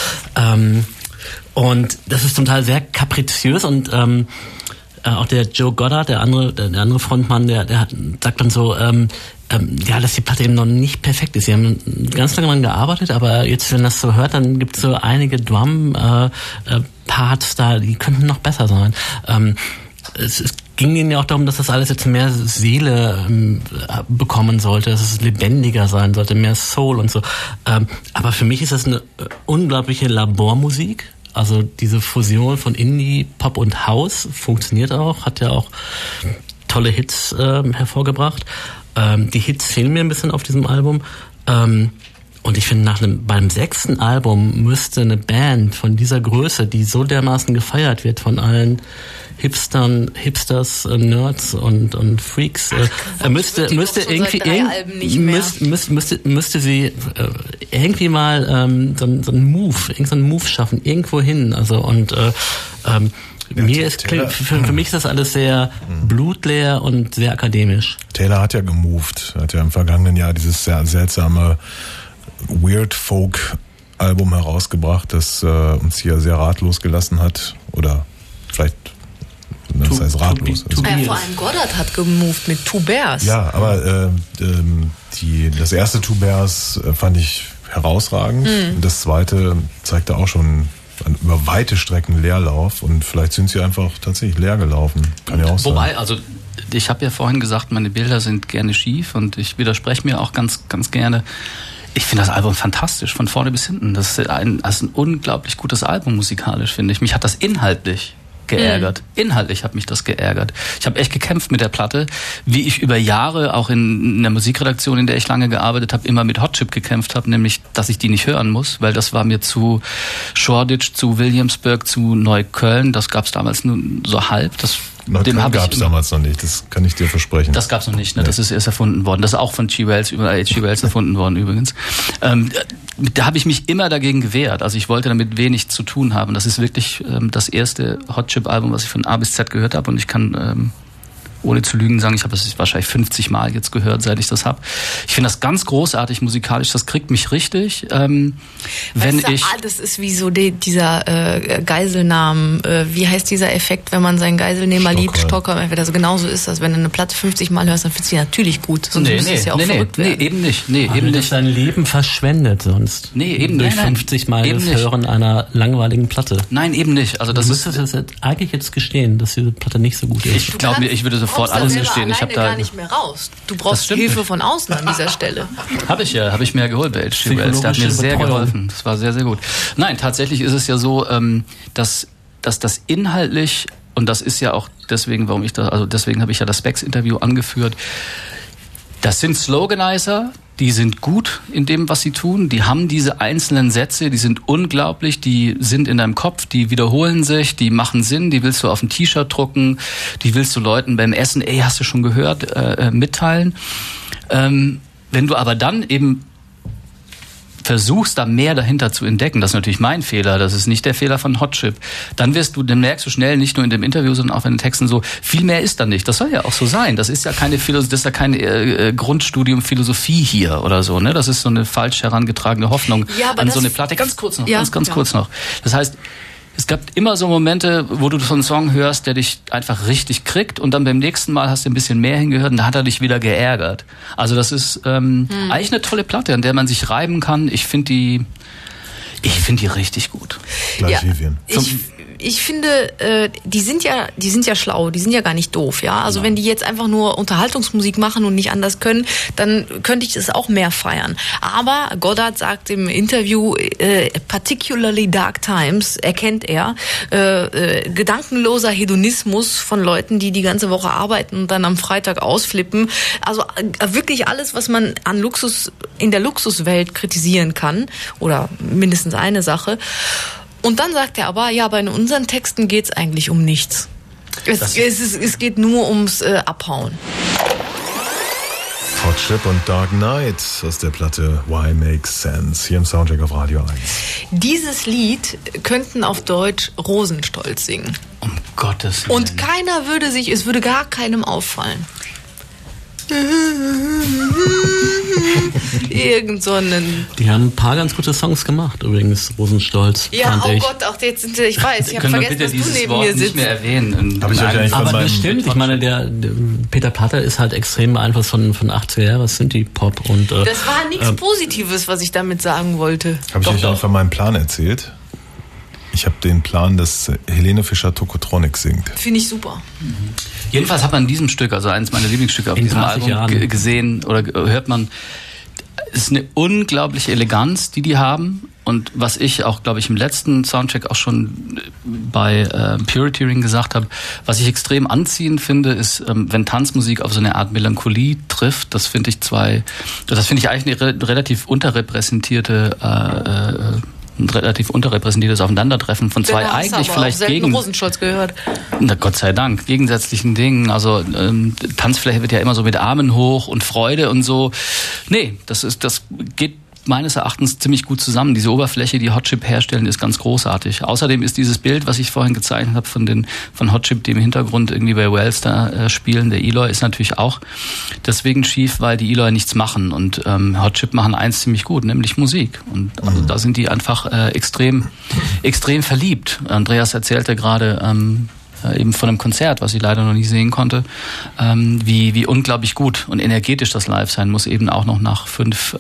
und das ist zum Teil sehr kapriziös und auch der Joe Goddard, der andere Frontmann, der sagt dann so, dass die Platte eben noch nicht perfekt ist. Sie haben ganz lange daran gearbeitet, aber jetzt, wenn das so hört, dann gibt es so einige Drum-Parts da, die könnten noch besser sein. Es ging ihnen ja auch darum, dass das alles jetzt mehr Seele bekommen sollte, dass es lebendiger sein sollte, mehr Soul und so. Aber für mich ist das eine unglaubliche Labormusik. Also diese Fusion von Indie, Pop und House funktioniert auch, hat ja auch tolle Hits hervorgebracht. Die Hits fehlen mir ein bisschen auf diesem Album. Und ich finde, beim 6. Album müsste eine Band von dieser Größe, die so dermaßen gefeiert wird von allen Hipsters, Nerds und Freaks, müsste sie irgendwie mal so einen Move schaffen, irgendwo hin. Also und für mich ist das alles sehr blutleer und sehr akademisch. Taylor hat ja gemoved, hat ja im vergangenen Jahr dieses sehr seltsame Weird Folk Album herausgebracht, das uns hier sehr ratlos gelassen hat, oder vielleicht das heißt ratlos. Vor allem Goddard hat gemoved mit Two Bears. Ja, aber das erste Two Bears fand ich herausragend. Das zweite zeigte auch schon über weite Strecken Leerlauf und vielleicht sind sie einfach tatsächlich leer gelaufen. Kann ja auch sein. Wobei, also ich habe ja vorhin gesagt, meine Bilder sind gerne schief und ich widerspreche mir auch ganz, ganz gerne. Ich finde das Album fantastisch, von vorne bis hinten. Das ist ein unglaublich gutes Album musikalisch, finde ich. Mich hat das inhaltlich geärgert. Inhaltlich hat mich das geärgert. Ich habe echt gekämpft mit der Platte, wie ich über Jahre auch in der Musikredaktion, in der ich lange gearbeitet habe, immer mit Hot Chip gekämpft habe, nämlich, dass ich die nicht hören muss, weil das war mir zu Shoreditch, zu Williamsburg, zu Neukölln. Das gab es damals nur so halb. Neukölln gab es damals noch nicht, das kann ich dir versprechen. Das gab es noch nicht, ne? Das ist erst erfunden worden. Das ist auch von G. Wells erfunden worden übrigens. Da habe ich mich immer dagegen gewehrt. Also ich wollte damit wenig zu tun haben. Das ist wirklich das erste Hot Chip Album, was ich von A bis Z gehört habe und ich kann ohne zu lügen sagen, ich habe das wahrscheinlich 50 Mal jetzt gehört, seit ich das habe. Ich finde das ganz großartig musikalisch, das kriegt mich richtig. Das ist wie so dieser Geiselnamen, wie heißt dieser Effekt, wenn man sein Geiselnehmerlied Stockholm, also genauso ist das, wenn du eine Platte 50 Mal hörst, dann findest du die natürlich gut, sonst müsste es ja auch verrückt werden. Nee, eben nicht. Nee, eben nicht. Dein Leben verschwendet sonst. Nee, eben durch 50 Mal das Hören einer langweiligen Platte. Nein, eben nicht. Also das müsstest das eigentlich jetzt gestehen, dass diese Platte nicht so gut ist. Ich glaube mir, ich würde sofort alles gestehen. Ich habe da gar nicht mehr raus. Du brauchst Hilfe von außen an dieser Stelle. Habe ich mir geholt bei H.G. Wells. Der hat mir sehr geholfen. Das war sehr, sehr gut. Nein, tatsächlich ist es ja so, dass das inhaltlich, und das ist ja auch deswegen, deswegen habe ich ja das Specs-Interview angeführt, das sind Sloganizer, die sind gut in dem, was sie tun. Die haben diese einzelnen Sätze, die sind unglaublich, die sind in deinem Kopf, die wiederholen sich, die machen Sinn, die willst du auf ein T-Shirt drucken, die willst du Leuten beim Essen, hast du schon gehört, mitteilen. Wenn du aber dann eben versuchst, da mehr dahinter zu entdecken, das ist natürlich mein Fehler, das ist nicht der Fehler von Hot Chip, dann merkst du schnell, nicht nur in dem Interview, sondern auch in den Texten so, viel mehr ist da nicht. Das soll ja auch so sein. Das ist ja kein Grundstudium Philosophie hier oder so, ne? Das ist so eine falsch herangetragene Hoffnung an so eine Platte. Ganz kurz noch, kurz noch. Das heißt, es gab immer so Momente, wo du so einen Song hörst, der dich einfach richtig kriegt und dann beim nächsten Mal hast du ein bisschen mehr hingehört und da hat er dich wieder geärgert. Also das ist eigentlich eine tolle Platte, an der man sich reiben kann. Ich finde die richtig gut. Gleich Vivian. Ich finde, die sind ja schlau, die sind ja gar nicht doof, ja. Also wenn die jetzt einfach nur Unterhaltungsmusik machen und nicht anders können, dann könnte ich das auch mehr feiern. Aber Goddard sagt im Interview, particularly dark times, erkennt er, gedankenloser Hedonismus von Leuten, die die ganze Woche arbeiten und dann am Freitag ausflippen. Also wirklich alles, was man an Luxus in der Luxuswelt kritisieren kann, oder mindestens eine Sache. Und dann sagt er aber, ja, aber in unseren Texten geht's eigentlich um nichts. Es geht nur ums Abhauen. Hot Chip und Dark Knight aus der Platte Why Makes Sense hier im Soundcheck auf Radio 1. Dieses Lied könnten auf Deutsch Rosenstolz singen. Um Gottes Willen. Und es würde gar keinem auffallen. Irgend so einen. Die haben ein paar ganz gute Songs gemacht, übrigens, Rosenstolz. Ja, Gott, auch jetzt sind ich weiß, ich habe vergessen, dass du neben Wort mir sitzt. Nicht mehr erwähnen. Hab ich euch eigentlich aber das stimmt, ich meine, der Peter Platter ist halt extrem beeinflusst von 80er Jahre Synthie-Pop und. Das war nichts Positives, was ich damit sagen wollte. Habe ich euch eigentlich von meinem Plan erzählt? Ich habe den Plan, dass Helene Fischer Tokotronic singt. Finde ich super. Jedenfalls hat man in diesem Stück, also eines meiner Lieblingsstücke auf diesem Album gesehen oder hört man, es ist eine unglaubliche Eleganz, die haben. Und was ich auch, glaube ich, im letzten Soundcheck auch schon bei Purity Ring gesagt habe, was ich extrem anziehend finde, ist, wenn Tanzmusik auf so eine Art Melancholie trifft, das finde ich eigentlich eine relativ unterrepräsentiertes Aufeinandertreffen von zwei eigentlich vielleicht gegen Rosenstolz gehört. Na Gott sei Dank, gegensätzlichen Dingen. Also Tanzfläche wird ja immer so mit Armen hoch und Freude und so. Nee, das geht meines Erachtens ziemlich gut zusammen. Diese Oberfläche, die Hot Chip herstellen, ist ganz großartig. Außerdem ist dieses Bild, was ich vorhin gezeichnet habe von Hot Chip, die im Hintergrund irgendwie bei Wells da spielen, der Eloy, ist natürlich auch deswegen schief, weil die Eloy nichts machen. Und Hot Chip machen eins ziemlich gut, nämlich Musik. Und also da sind die einfach extrem verliebt. Andreas erzählte gerade eben von einem Konzert, was ich leider noch nie sehen konnte, wie unglaublich gut und energetisch das live sein muss, eben auch noch nach 5,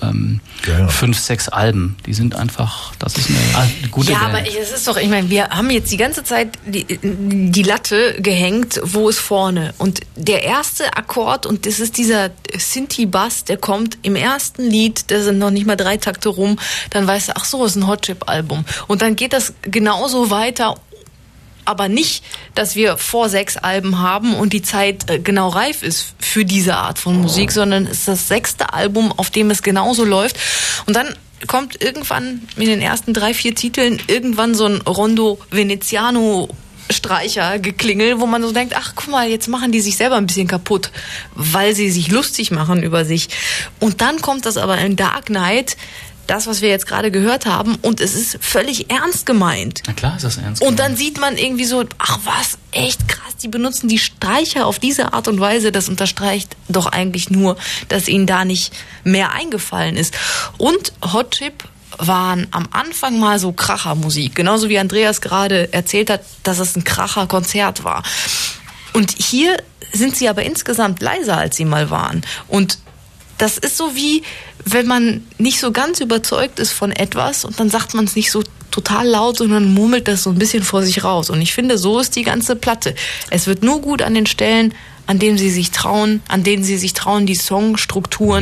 6 Alben. Die sind einfach, das ist eine gute Band. Ja, aber es ist doch, ich meine, wir haben jetzt die ganze Zeit die Latte gehängt, wo ist vorne? Und der erste Akkord, und das ist dieser Synthie-Bass, der kommt im ersten Lied, da sind noch nicht mal 3 Takte rum, dann weißt du, ach so, ist ein Hot Chip-Album. Und dann geht das genauso weiter. Aber nicht, dass wir 6 Alben haben und die Zeit genau reif ist für diese Art von Musik, sondern es ist das 6. Album, auf dem es genauso läuft. Und dann kommt irgendwann in den ersten 3, 4 Titeln irgendwann so ein Rondo Veneziano Streichergeklingel, wo man so denkt, ach guck mal, jetzt machen die sich selber ein bisschen kaputt, weil sie sich lustig machen über sich. Und dann kommt das aber in Dark Knight, das, was wir jetzt gerade gehört haben, und es ist völlig ernst gemeint. Na klar ist das ernst gemeint. Und dann sieht man irgendwie so, ach was, echt krass, die benutzen die Streicher auf diese Art und Weise, das unterstreicht doch eigentlich nur, dass ihnen da nicht mehr eingefallen ist. Und Hot Chip waren am Anfang mal so Krachermusik, genauso wie Andreas gerade erzählt hat, dass es ein Kracherkonzert war. Und hier sind sie aber insgesamt leiser, als sie mal waren. Und das ist so wie, wenn man nicht so ganz überzeugt ist von etwas und dann sagt man es nicht so total laut, sondern murmelt das so ein bisschen vor sich raus. Und ich finde, so ist die ganze Platte. Es wird nur gut an den Stellen, an denen sie sich trauen, die Songstrukturen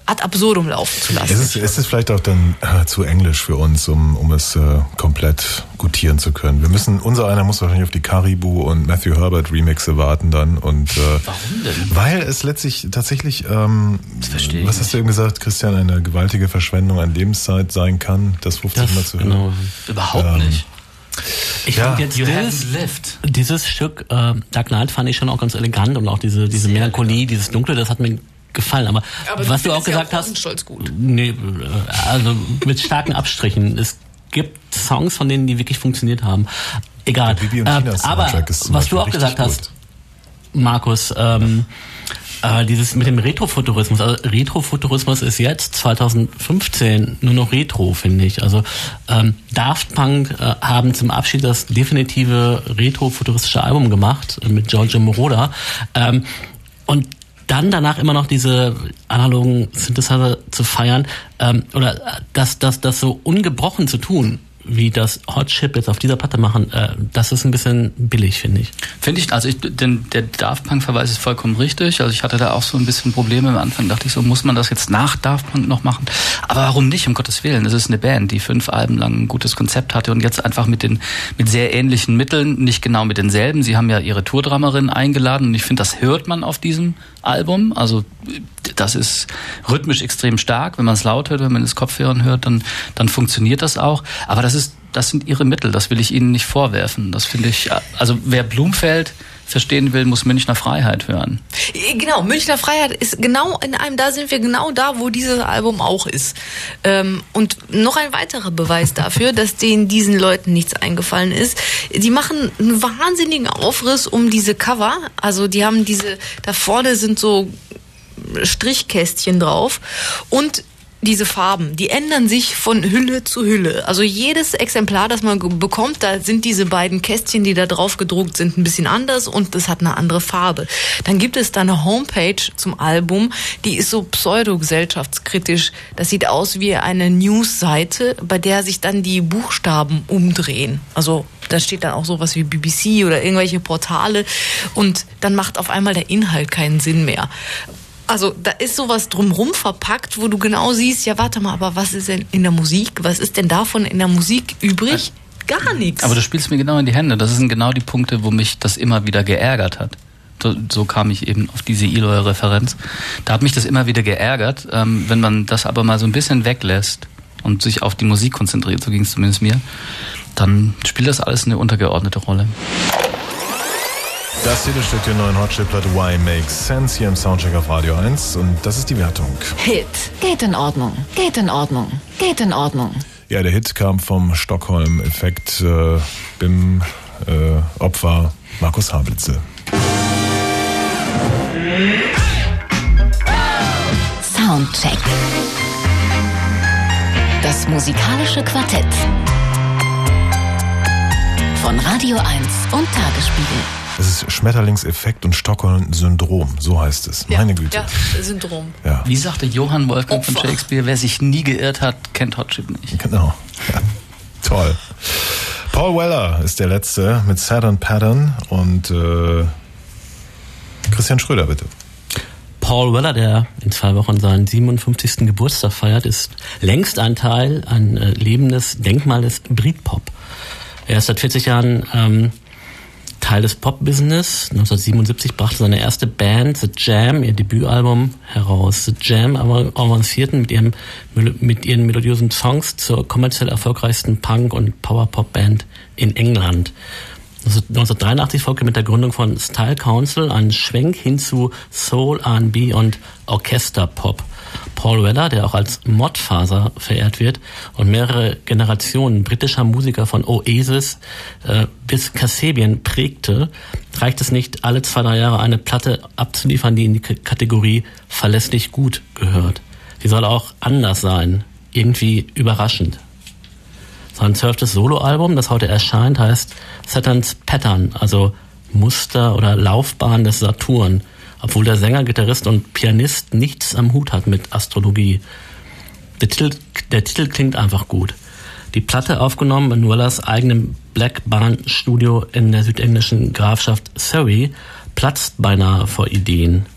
ad absurdum laufen zu lassen. Ist es vielleicht auch dann zu englisch für uns, um es komplett gutieren zu können? Unser einer muss wahrscheinlich auf die Caribou und Matthew Herbert Remixe warten dann. Und warum denn? Weil es letztlich tatsächlich, das verstehe ich was hast du eben gesagt, Christian, eine gewaltige Verschwendung an Lebenszeit sein kann, das 50 Mal zu hören. Genau. Überhaupt nicht. Ich fand jetzt dieses Stück Dark Knight fand ich schon auch ganz elegant und auch diese Melancholie, dieses Dunkle, das hat mir gefallen. Aber was du auch gesagt hast, gut. Nee, also mit starken Abstrichen. Es gibt Songs, von denen die wirklich funktioniert haben. Egal. Aber was du auch gesagt hast, Markus, dieses mit dem Retrofuturismus. Also Retrofuturismus ist jetzt 2015 nur noch Retro, finde ich. Also Daft Punk haben zum Abschied das definitive retrofuturistische Album gemacht mit Giorgio Moroder. Und dann danach immer noch diese analogen Synthesizer zu feiern oder das so ungebrochen zu tun, wie das Hot Chip jetzt auf dieser Platte machen, das ist ein bisschen billig, finde ich. Finde ich, also der Daft Punk-Verweis ist vollkommen richtig. Also ich hatte da auch so ein bisschen Probleme am Anfang. Dachte ich so, muss man das jetzt nach Daft Punk noch machen? Aber warum nicht, um Gottes Willen? Das ist eine Band, die 5 Alben lang ein gutes Konzept hatte und jetzt einfach mit sehr ähnlichen Mitteln, nicht genau mit denselben. Sie haben ja ihre Tourdramerin eingeladen und ich finde, das hört man auf diesem Album. Also das ist rhythmisch extrem stark. Wenn man es laut hört, wenn man es Kopfhörern hört, dann funktioniert das auch. Aber das sind ihre Mittel, das will ich ihnen nicht vorwerfen. Das finde ich, also wer Blumfeld verstehen will, muss Münchner Freiheit hören. Genau, Münchner Freiheit ist genau da sind wir genau da, wo dieses Album auch ist. Und noch ein weiterer Beweis dafür, dass diesen Leuten nichts eingefallen ist. Die machen einen wahnsinnigen Aufriss um diese Cover. Also die haben da vorne sind so Strichkästchen drauf und diese Farben, die ändern sich von Hülle zu Hülle. Also jedes Exemplar, das man bekommt, da sind diese beiden Kästchen, die da drauf gedruckt sind, ein bisschen anders und das hat eine andere Farbe. Dann gibt es da eine Homepage zum Album, die ist so pseudo-gesellschaftskritisch. Das sieht aus wie eine News-Seite, bei der sich dann die Buchstaben umdrehen. Also da steht dann auch sowas wie BBC oder irgendwelche Portale und dann macht auf einmal der Inhalt keinen Sinn mehr. Also da ist sowas drumrum verpackt, wo du genau siehst, ja warte mal, aber was ist denn in der Musik? Was ist denn davon in der Musik übrig? Gar nichts. Aber du spielst mir genau in die Hände. Das sind genau die Punkte, wo mich das immer wieder geärgert hat. So kam ich eben auf diese Eloy-Referenz. Da hat mich das immer wieder geärgert. Wenn man das aber mal so ein bisschen weglässt und sich auf die Musik konzentriert, so ging es zumindest mir, dann spielt das alles eine untergeordnete Rolle. Das Titelstück der neuen Hot Chip-Platte Why Makes Sense hier im Soundcheck auf Radio 1 und das ist die Wertung. Hit. Geht in Ordnung. Geht in Ordnung. Geht in Ordnung. Ja, der Hit kam vom Stockholm-Effekt BIM Opfer Markus Hablitze. Soundcheck. Das musikalische Quartett. Von Radio 1 und Tagesspiegel. Es ist Schmetterlingseffekt und Stockholm-Syndrom, so heißt es. Meine Güte. Ja, Syndrom. Ja. Wie sagte Johann Wolfgang von Shakespeare, wer sich nie geirrt hat, kennt Hot Chip nicht. Genau. Ja. Toll. Paul Weller ist der Letzte mit Saturn Pattern und Christian Schröder, bitte. Paul Weller, der in 2 Wochen seinen 57. Geburtstag feiert, ist längst ein lebendes Denkmal des Britpop. Er ist seit 40 Jahren Teil des Pop-Business. 1977 brachte seine erste Band, The Jam, ihr Debütalbum heraus. The Jam avancierten mit ihren melodiösen Songs zur kommerziell erfolgreichsten Punk- und Power-Pop-Band in England. 1983 folgte mit der Gründung von Style Council ein Schwenk hin zu Soul, R&B und Orchesterpop. Paul Weller, der auch als Modfaser verehrt wird und mehrere Generationen britischer Musiker von Oasis bis Kasabian prägte, reicht es nicht, alle 2-3 Jahre eine Platte abzuliefern, die in die Kategorie verlässlich gut gehört. Sie soll auch anders sein, irgendwie überraschend. Sein 12. Soloalbum, das heute erscheint, heißt Saturn's Pattern, also Muster oder Laufbahn des Saturn, obwohl der Sänger, Gitarrist und Pianist nichts am Hut hat mit Astrologie. Der Titel klingt einfach gut. Die Platte, aufgenommen in Wellers eigenem Black Barn Studio in der südenglischen Grafschaft Surrey, platzt beinahe vor Ideen.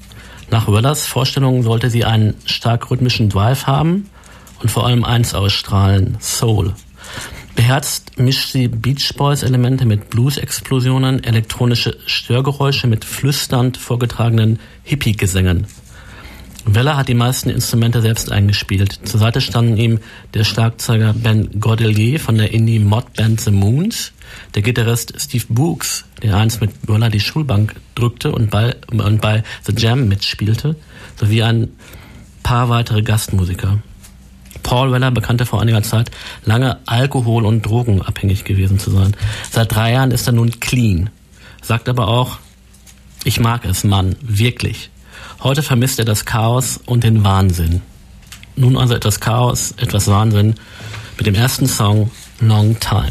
Nach Wellers Vorstellungen sollte sie einen stark rhythmischen Drive haben und vor allem eins ausstrahlen, Soul. Beherzt mischt sie Beach Boys Elemente mit Blues-Explosionen, elektronische Störgeräusche mit flüsternd vorgetragenen Hippie-Gesängen. Weller hat die meisten Instrumente selbst eingespielt. Zur Seite standen ihm der Schlagzeuger Ben Godelier von der Indie-Mod-Band The Moons, der Gitarrist Steve Brooks, der einst mit Weller die Schulbank drückte und bei The Jam mitspielte, sowie ein paar weitere Gastmusiker. Paul Weller bekannte vor einiger Zeit, lange alkohol- und drogenabhängig gewesen zu sein. Seit 3 Jahren ist er nun clean, sagt aber auch, ich mag es, Mann, wirklich. Heute vermisst er das Chaos und den Wahnsinn. Nun also etwas Chaos, etwas Wahnsinn mit dem ersten Song Long Time.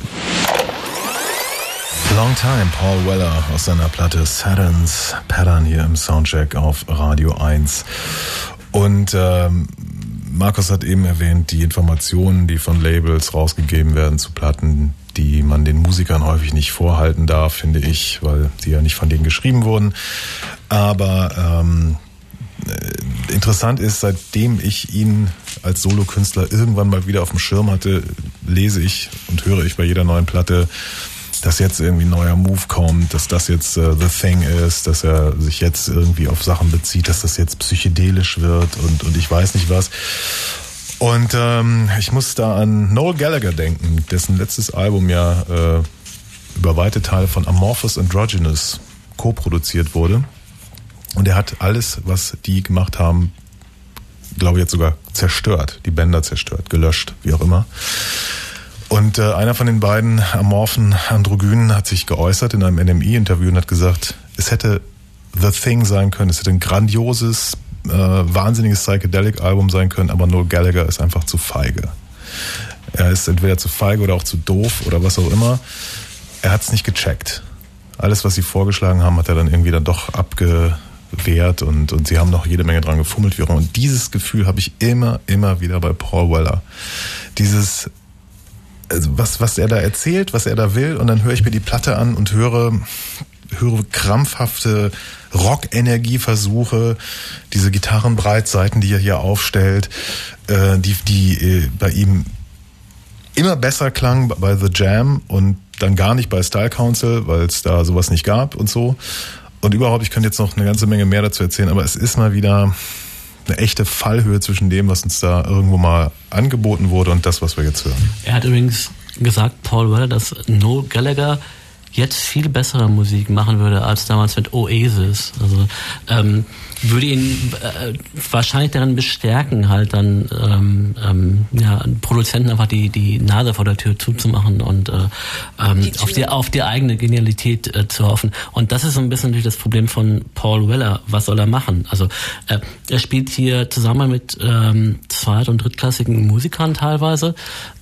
Long Time, Paul Weller aus seiner Platte Saturn's Pattern hier im Soundcheck auf Radio 1. Und Markus hat eben erwähnt, die Informationen, die von Labels rausgegeben werden zu Platten, die man den Musikern häufig nicht vorhalten darf, finde ich, weil sie ja nicht von denen geschrieben wurden. Aber interessant ist, seitdem ich ihn als Solokünstler irgendwann mal wieder auf dem Schirm hatte, lese ich und höre ich bei jeder neuen Platte, dass jetzt irgendwie ein neuer Move kommt, dass das jetzt The Thing ist, dass er sich jetzt irgendwie auf Sachen bezieht, dass das jetzt psychedelisch wird und ich weiß nicht was. Und ich muss da an Noel Gallagher denken, dessen letztes Album ja über weite Teile von Amorphous Androgynous co-produziert wurde. Und er hat alles, was die gemacht haben, glaube ich jetzt sogar zerstört, die Bänder zerstört, gelöscht, wie auch immer. Und einer von den beiden amorphen Androgynen hat sich geäußert in einem NME-Interview und hat gesagt, es hätte The Thing sein können, es hätte ein grandioses, wahnsinniges Psychedelic-Album sein können, aber Noel Gallagher ist einfach zu feige. Er ist entweder zu feige oder auch zu doof oder was auch immer. Er hat es nicht gecheckt. Alles, was sie vorgeschlagen haben, hat er dann irgendwie dann doch abgewehrt und sie haben noch jede Menge dran gefummelt. Wie auch immer. Und dieses Gefühl habe ich immer wieder bei Paul Weller. Dieses, was er da erzählt, was er da will, und dann höre ich mir die Platte an und höre krampfhafte Rock-Energieversuche, diese Gitarrenbreitseiten, die er hier aufstellt, die bei ihm immer besser klang bei The Jam und dann gar nicht bei Style Council, weil es da sowas nicht gab und so. Und überhaupt, ich könnte jetzt noch eine ganze Menge mehr dazu erzählen, aber es ist mal wieder eine echte Fallhöhe zwischen dem, was uns da irgendwo mal angeboten wurde und das, was wir jetzt hören. Er hat übrigens gesagt, Paul Weller, dass Noel Gallagher jetzt viel bessere Musik machen würde als damals mit Oasis. Also würde ihn wahrscheinlich darin bestärken, halt dann Produzenten einfach die Nase vor der Tür zuzumachen und auf die eigene Genialität zu hoffen. Und das ist so ein bisschen natürlich das Problem von Paul Weller. Was soll er machen? Also er spielt hier zusammen mit zweit- und drittklassigen Musikern teilweise,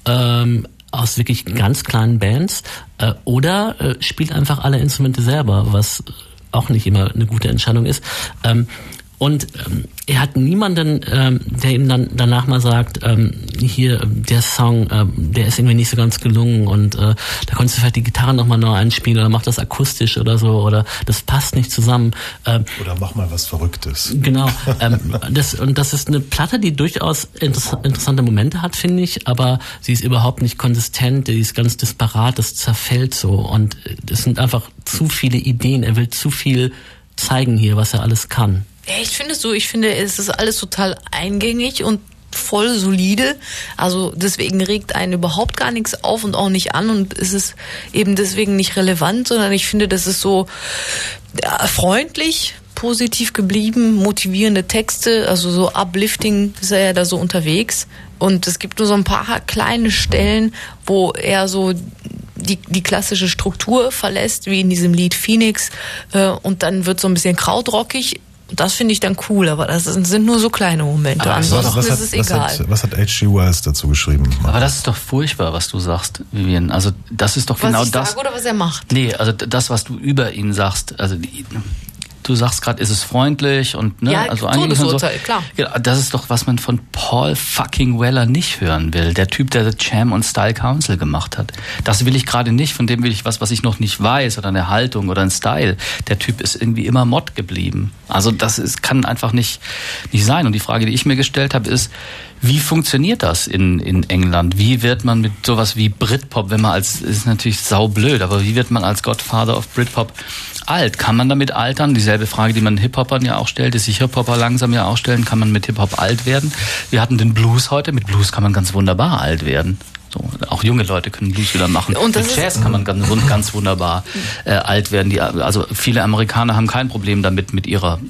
aus wirklich ganz kleinen Bands, oder spielt einfach alle Instrumente selber, was auch nicht immer eine gute Entscheidung ist. Und er hat niemanden, der ihm dann danach mal sagt, hier, der Song, der ist irgendwie nicht so ganz gelungen und da konntest du vielleicht die Gitarre nochmal neu einspielen oder mach das akustisch oder so, oder das passt nicht zusammen. Oder mach mal was Verrücktes. Genau. Das ist eine Platte, die durchaus interessante Momente hat, finde ich, aber sie ist überhaupt nicht konsistent, die ist ganz disparat, das zerfällt so und es sind einfach zu viele Ideen, er will zu viel zeigen hier, was er alles kann. Ja, ich finde, es ist alles total eingängig und voll solide. Also deswegen regt einen überhaupt gar nichts auf und auch nicht an und es ist eben deswegen nicht relevant, sondern ich finde, das ist so freundlich, positiv geblieben, motivierende Texte, also so uplifting ist er ja da so unterwegs. Und es gibt nur so ein paar kleine Stellen, wo er so die klassische Struktur verlässt, wie in diesem Lied Phoenix, und dann wird so ein bisschen krautrockig. Das finde ich dann cool, aber das sind nur so kleine Momente. Ansonsten ist es egal. Was hat H.G. Wells dazu geschrieben? Aber das ist doch furchtbar, was du sagst, Vivian. Also das ist doch genau das. Was ich sage oder was er macht? Nee, also das, was du über ihn sagst. Also du sagst gerade, ist es freundlich und ne, ja, also Todesurteil, so, klar. Ja, das ist doch, was man von Paul fucking Weller nicht hören will. Der Typ, der The Jam und Style Council gemacht hat. Das will ich gerade nicht, von dem will ich was ich noch nicht weiß oder eine Haltung oder ein Style. Der Typ ist irgendwie immer Mod geblieben. Also kann einfach nicht sein. Und die Frage, die ich mir gestellt habe, ist, wie funktioniert das in England? Wie wird man mit sowas wie Britpop, ist natürlich saublöd, aber wie wird man als Godfather of Britpop alt? Kann man damit altern? Dieselbe Frage, die man Hip-Hopern ja auch stellt, die sich Hip-Hopper langsam ja auch stellen, kann man mit Hip-Hop alt werden? Wir hatten den Blues heute, mit Blues kann man ganz wunderbar alt werden. So, auch junge Leute können Blues wieder machen. Und mit Jazz kann man ganz wunderbar alt werden. Also viele Amerikaner haben kein Problem damit, mit ihrer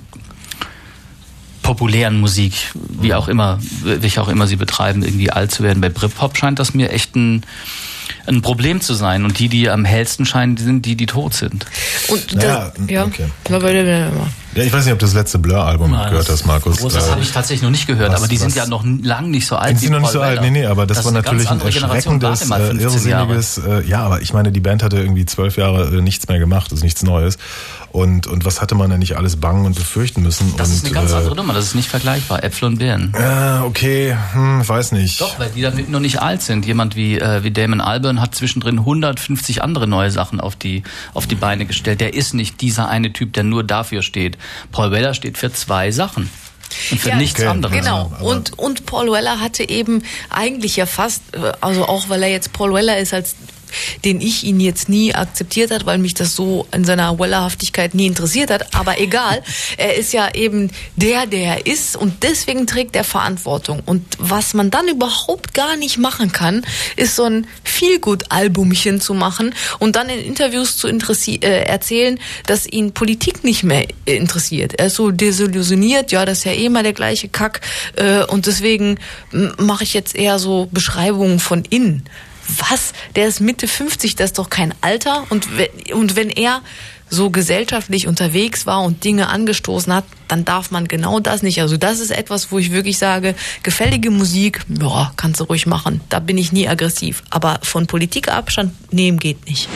populären Musik, wie auch immer sie betreiben, irgendwie alt zu werden. Bei Britpop scheint das mir echt ein Problem zu sein. Und die am hellsten scheinen, sind die tot sind. Und okay. Ja, ich weiß nicht, ob du das letzte Blur-Album gehört hast, Markus. Das habe ich tatsächlich noch nicht gehört, aber die sind ja noch lang nicht so alt wie Paul Weller. Die sind noch nicht so alt, nee, aber das war natürlich ein erschreckendes, irrsinniges, aber ich meine, die Band hatte irgendwie 12 Jahre nichts mehr gemacht, also nichts Neues. Und was hatte man denn nicht alles bangen und befürchten müssen? Das ist eine ganz andere Nummer, das ist nicht vergleichbar. Äpfel und Birnen. Okay, weiß nicht. Doch, weil die damit noch nicht alt sind. Jemand wie Damon Albarn hat zwischendrin 150 andere neue Sachen auf die Beine gestellt. Der ist nicht dieser eine Typ, der nur dafür steht. Paul Weller steht für 2 Sachen. Und für nichts anderes. Genau. Und Paul Weller hatte eben eigentlich ja fast, also auch weil er jetzt Paul Weller ist, als den ich ihn jetzt nie akzeptiert hat, weil mich das so in seiner Wellerhaftigkeit nie interessiert hat. Aber egal, er ist ja eben der er ist und deswegen trägt er Verantwortung. Und was man dann überhaupt gar nicht machen kann, ist so ein Feelgood-Albumchen zu machen und dann in Interviews zu erzählen, dass ihn Politik nicht mehr interessiert. Er ist so desillusioniert, ja, das ist ja eh mal der gleiche Kack und deswegen mache ich jetzt eher so Beschreibungen von innen. Was? Der ist Mitte 50, das ist doch kein Alter. Und wenn er so gesellschaftlich unterwegs war und Dinge angestoßen hat, dann darf man genau das nicht. Also das ist etwas, wo ich wirklich sage, gefällige Musik, ja, kannst du ruhig machen. Da bin ich nie aggressiv. Aber von Politik Abstand nehmen geht nicht.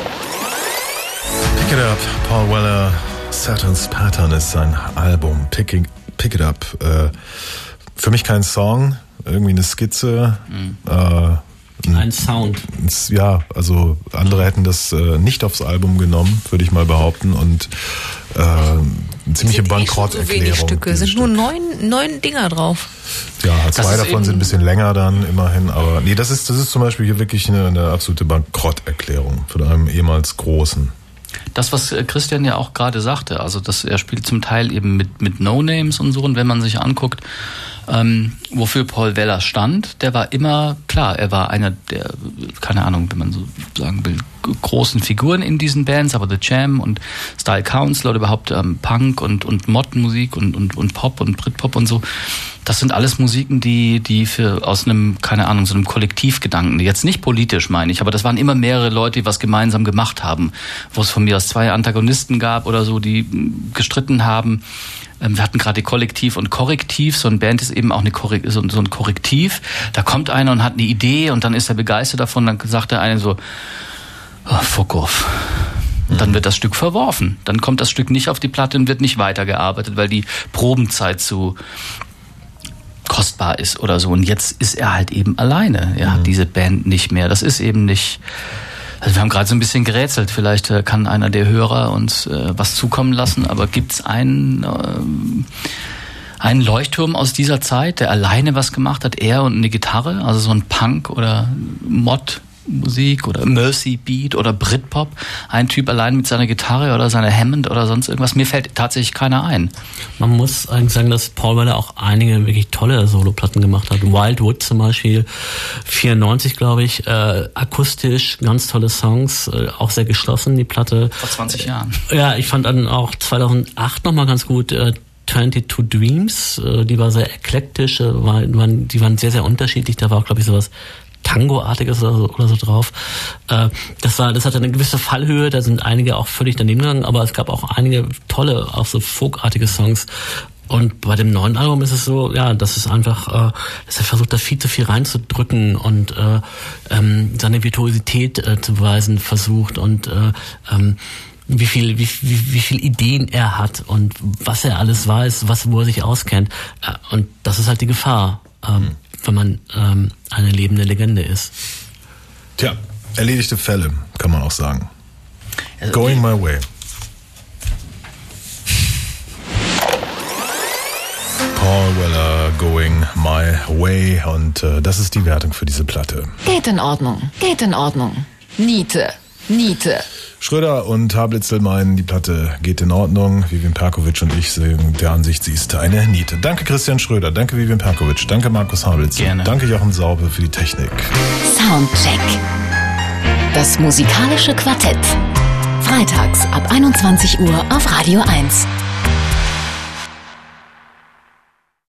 Pick It Up, Paul Weller, Saturn's Pattern ist sein Album. Pick It Up. Für mich kein Song, irgendwie eine Skizze. Ein Sound. Ja, also andere hätten das nicht aufs Album genommen, würde ich mal behaupten. Und eine ziemliche Bankrotterklärung. So wenig Stücke, sind nur 9 Dinger drauf. Ja, 2 davon sind ein bisschen länger dann immerhin. Aber nee, das ist zum Beispiel hier wirklich eine absolute Bankrotterklärung von einem ehemals Großen. Das, was Christian ja auch gerade sagte, also er spielt zum Teil eben mit No-Names und so. Und wenn man sich anguckt, wofür Paul Weller stand, der war immer, klar, er war einer der, keine Ahnung, wenn man so sagen will, großen Figuren in diesen Bands, aber The Jam und Style Council oder überhaupt Punk und Mod-Musik und Pop und Britpop und so, das sind alles Musiken, die aus einem, keine Ahnung, so einem Kollektivgedanken, jetzt nicht politisch meine ich, aber das waren immer mehrere Leute, die was gemeinsam gemacht haben, wo es von mir aus 2 Antagonisten gab oder so, die gestritten haben. Wir hatten gerade Kollektiv und Korrektiv. So eine Band ist eben auch so ein Korrektiv. Da kommt einer und hat eine Idee und dann ist er begeistert davon. Dann sagt der eine so, fuck off. Und dann wird das Stück verworfen. Dann kommt das Stück nicht auf die Platte und wird nicht weitergearbeitet, weil die Probenzeit zu kostbar ist oder so. Und jetzt ist er halt eben alleine. Er hat diese Band nicht mehr. Das ist eben nicht... Also wir haben gerade so ein bisschen gerätselt. Vielleicht kann einer der Hörer uns was zukommen lassen. Aber gibt's einen Leuchtturm aus dieser Zeit, der alleine was gemacht hat? Er und eine Gitarre? Also so ein Punk oder Mod-Musik oder Mercy Beat oder Britpop? Ein Typ allein mit seiner Gitarre oder seiner Hammond oder sonst irgendwas? Mir fällt tatsächlich keiner ein. Man muss eigentlich sagen, dass Paul Weller auch einige wirklich tolle Soloplatten gemacht hat. Wildwood zum Beispiel, 94 glaube ich, akustisch, ganz tolle Songs, auch sehr geschlossen, die Platte. Vor 20 Jahren. Ja, ich fand dann auch 2008 nochmal ganz gut 22 Dreams, die war sehr eklektisch, die waren sehr, sehr unterschiedlich, da war auch glaube ich sowas Tango-artiges oder so drauf. Das hatte eine gewisse Fallhöhe, da sind einige auch völlig daneben gegangen, aber es gab auch einige tolle, auch so folkartige Songs. Und bei dem neuen Album ist es so, ja, das ist einfach, dass er versucht, da viel zu viel reinzudrücken und seine Virtuosität zu beweisen versucht und wie viel Ideen er hat und was er alles weiß, wo er sich auskennt. Und das ist halt die Gefahr, wenn man eine lebende Legende ist. Tja, erledigte Fälle, kann man auch sagen. Also Going My Way. Paul Weller, Going My Way. Und das ist die Wertung für diese Platte. Geht in Ordnung, geht in Ordnung. Niete. Schröder und Hablitzel meinen, die Platte geht in Ordnung. Vivian Perkovic und ich sind der Ansicht, sie ist eine Niete. Danke Christian Schröder, danke Vivian Perkovic, danke Markus Hablitzel. Gerne. Danke Jochen Saube für die Technik. Soundcheck. Das musikalische Quartett. Freitags ab 21 Uhr auf Radio 1.